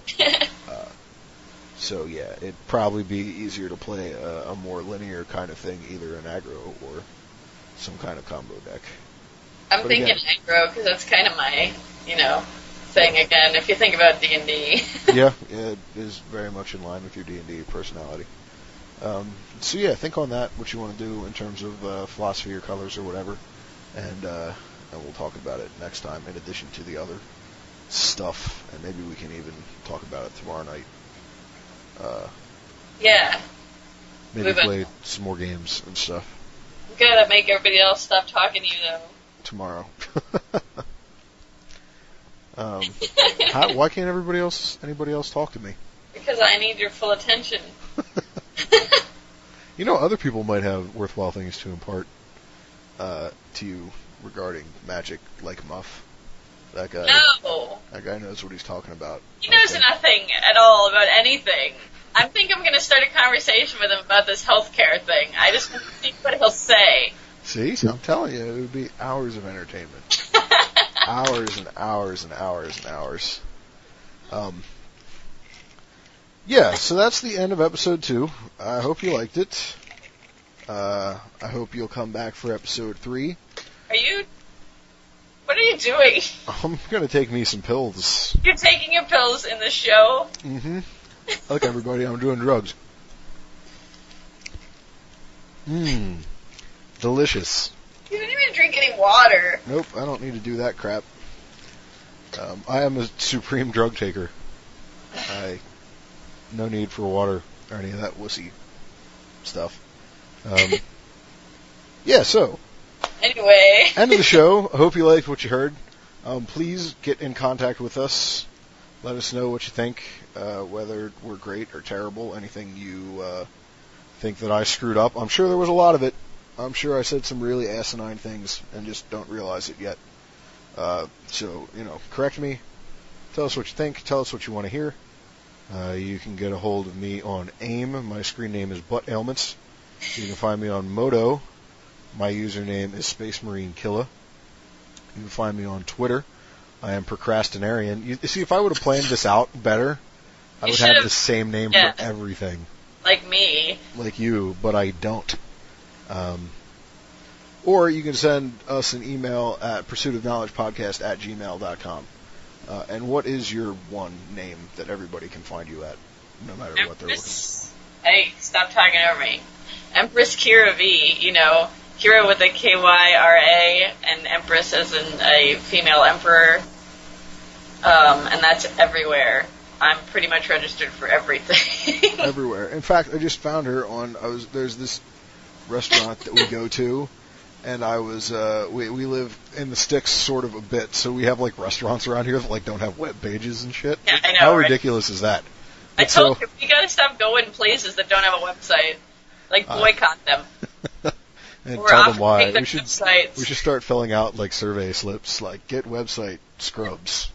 Speaker 2: So yeah, it'd probably be easier to play a more linear kind of thing, either an aggro or some kind of combo deck.
Speaker 3: I'm thinking aggro because that's kind of my, thing again. If you think about D&D.
Speaker 2: Yeah, it is very much in line with your D&D personality. So yeah, think on that, what you want to do in terms of philosophy or colors or whatever, and we'll talk about it next time. In addition to the other stuff, and maybe we can even talk about it tomorrow night.
Speaker 3: Yeah.
Speaker 2: Maybe play some more games and stuff.
Speaker 3: I'm gonna make everybody else stop talking to you, though.
Speaker 2: Tomorrow. Why can't anybody else talk to me?
Speaker 3: Because I need your full attention.
Speaker 2: Other people might have worthwhile things to impart to you regarding magic, like Muff. That guy.
Speaker 3: No.
Speaker 2: That guy knows what he's talking about.
Speaker 3: He knows nothing at all about anything. I think I'm going to start a conversation with him about this healthcare thing. I just want to see what he'll say.
Speaker 2: See? I'm telling you, it would be hours of entertainment. Hours and hours and hours and hours. Yeah, so that's the end of episode 2. I hope you liked it. I hope you'll come back for episode 3.
Speaker 3: Are you are you doing?
Speaker 2: I'm gonna take me some pills.
Speaker 3: You're taking your pills in the show?
Speaker 2: Mm-hmm. Look, everybody, I'm doing drugs. Delicious.
Speaker 3: You didn't even drink any water.
Speaker 2: Nope, I don't need to do that crap. I am a supreme drug taker. No need for water or any of that wussy stuff. Yeah, so.
Speaker 3: Anyway.
Speaker 2: End of the show. I hope you liked what you heard. Please get in contact with us. Let us know what you think, whether we're great or terrible, anything you think that I screwed up. I'm sure there was a lot of it. I'm sure I said some really asinine things and just don't realize it yet. So, correct me. Tell us what you think. Tell us what you want to hear. You can get a hold of me on AIM. My screen name is Butt Ailments. You can find me on Moto. My username is Space Marine Killa. You can find me on Twitter. I am Procrastinarian. You see, if I would have planned this out better, I would have the same name for everything.
Speaker 3: Like me.
Speaker 2: Like you, but I don't. Or you can send us an email at pursuitofknowledgepodcast@gmail.com. And what is your one name that everybody can find you at, no matter what they're looking for?
Speaker 3: Hey, stop talking over me. Empress Kira V, Kira with a Kyra, and Empress as in a female emperor. And that's everywhere. I'm pretty much registered for everything.
Speaker 2: Everywhere. In fact, I just found her on. There's this restaurant that we go to, and we live in the sticks sort of a bit, so we have like restaurants around here that like don't have web pages and shit.
Speaker 3: Yeah, I know.
Speaker 2: How
Speaker 3: right?
Speaker 2: ridiculous is that?
Speaker 3: I told you, we gotta stop going places that don't have a website. Like boycott them.
Speaker 2: And
Speaker 3: or
Speaker 2: tell them why.
Speaker 3: them
Speaker 2: We should start filling out like survey slips, like get website scrubs.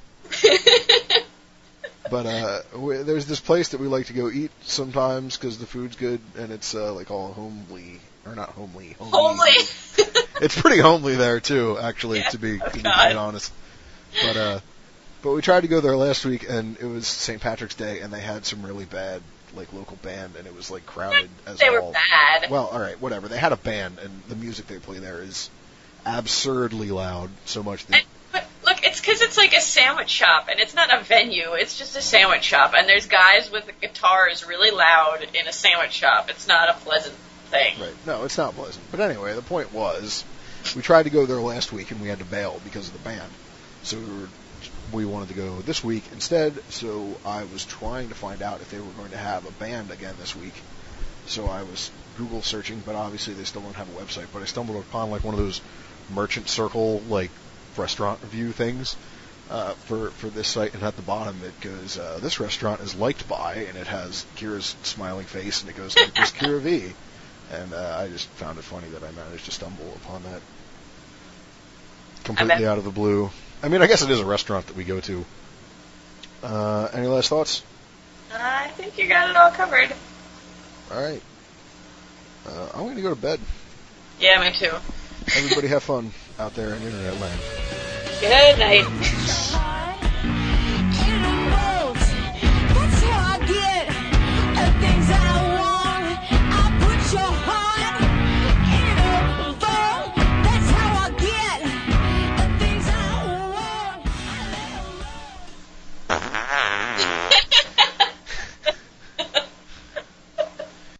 Speaker 2: But there's this place that we like to go eat sometimes because the food's good and it's like all homely, or not homely.
Speaker 3: Homely.
Speaker 2: It's pretty homely there too, actually, to be quite honest. But we tried to go there last week and it was St. Patrick's Day and they had some really bad like local band and it was like crowded as
Speaker 3: they
Speaker 2: all.
Speaker 3: were bad.
Speaker 2: Well, all right, whatever. They had a band and the music they play there is absurdly loud, so much that.
Speaker 3: But look, it's because it's like a sandwich shop, and it's not a venue. It's just a sandwich shop, and there's guys with guitars really loud in a sandwich shop. It's not a pleasant thing.
Speaker 2: Right. No, it's not pleasant. But anyway, the point was, we tried to go there last week, and we had to bail because of the band. So we wanted to go this week instead, so I was trying to find out if they were going to have a band again this week. So I was Google searching, but obviously they still don't have a website. But I stumbled upon like one of those Merchant Circle, like, restaurant review things for this site, and at the bottom it goes, this restaurant is liked by, and it has Kira's smiling face, and it goes, Empress Kira V. And I just found it funny that I managed to stumble upon that completely out of the blue. I mean, I guess it is a restaurant that we go to. Any last thoughts?
Speaker 3: I think you got it all covered.
Speaker 2: All right. I'm going to go to bed.
Speaker 3: Yeah, me too.
Speaker 2: Everybody have fun out there in internet land.
Speaker 3: Good night.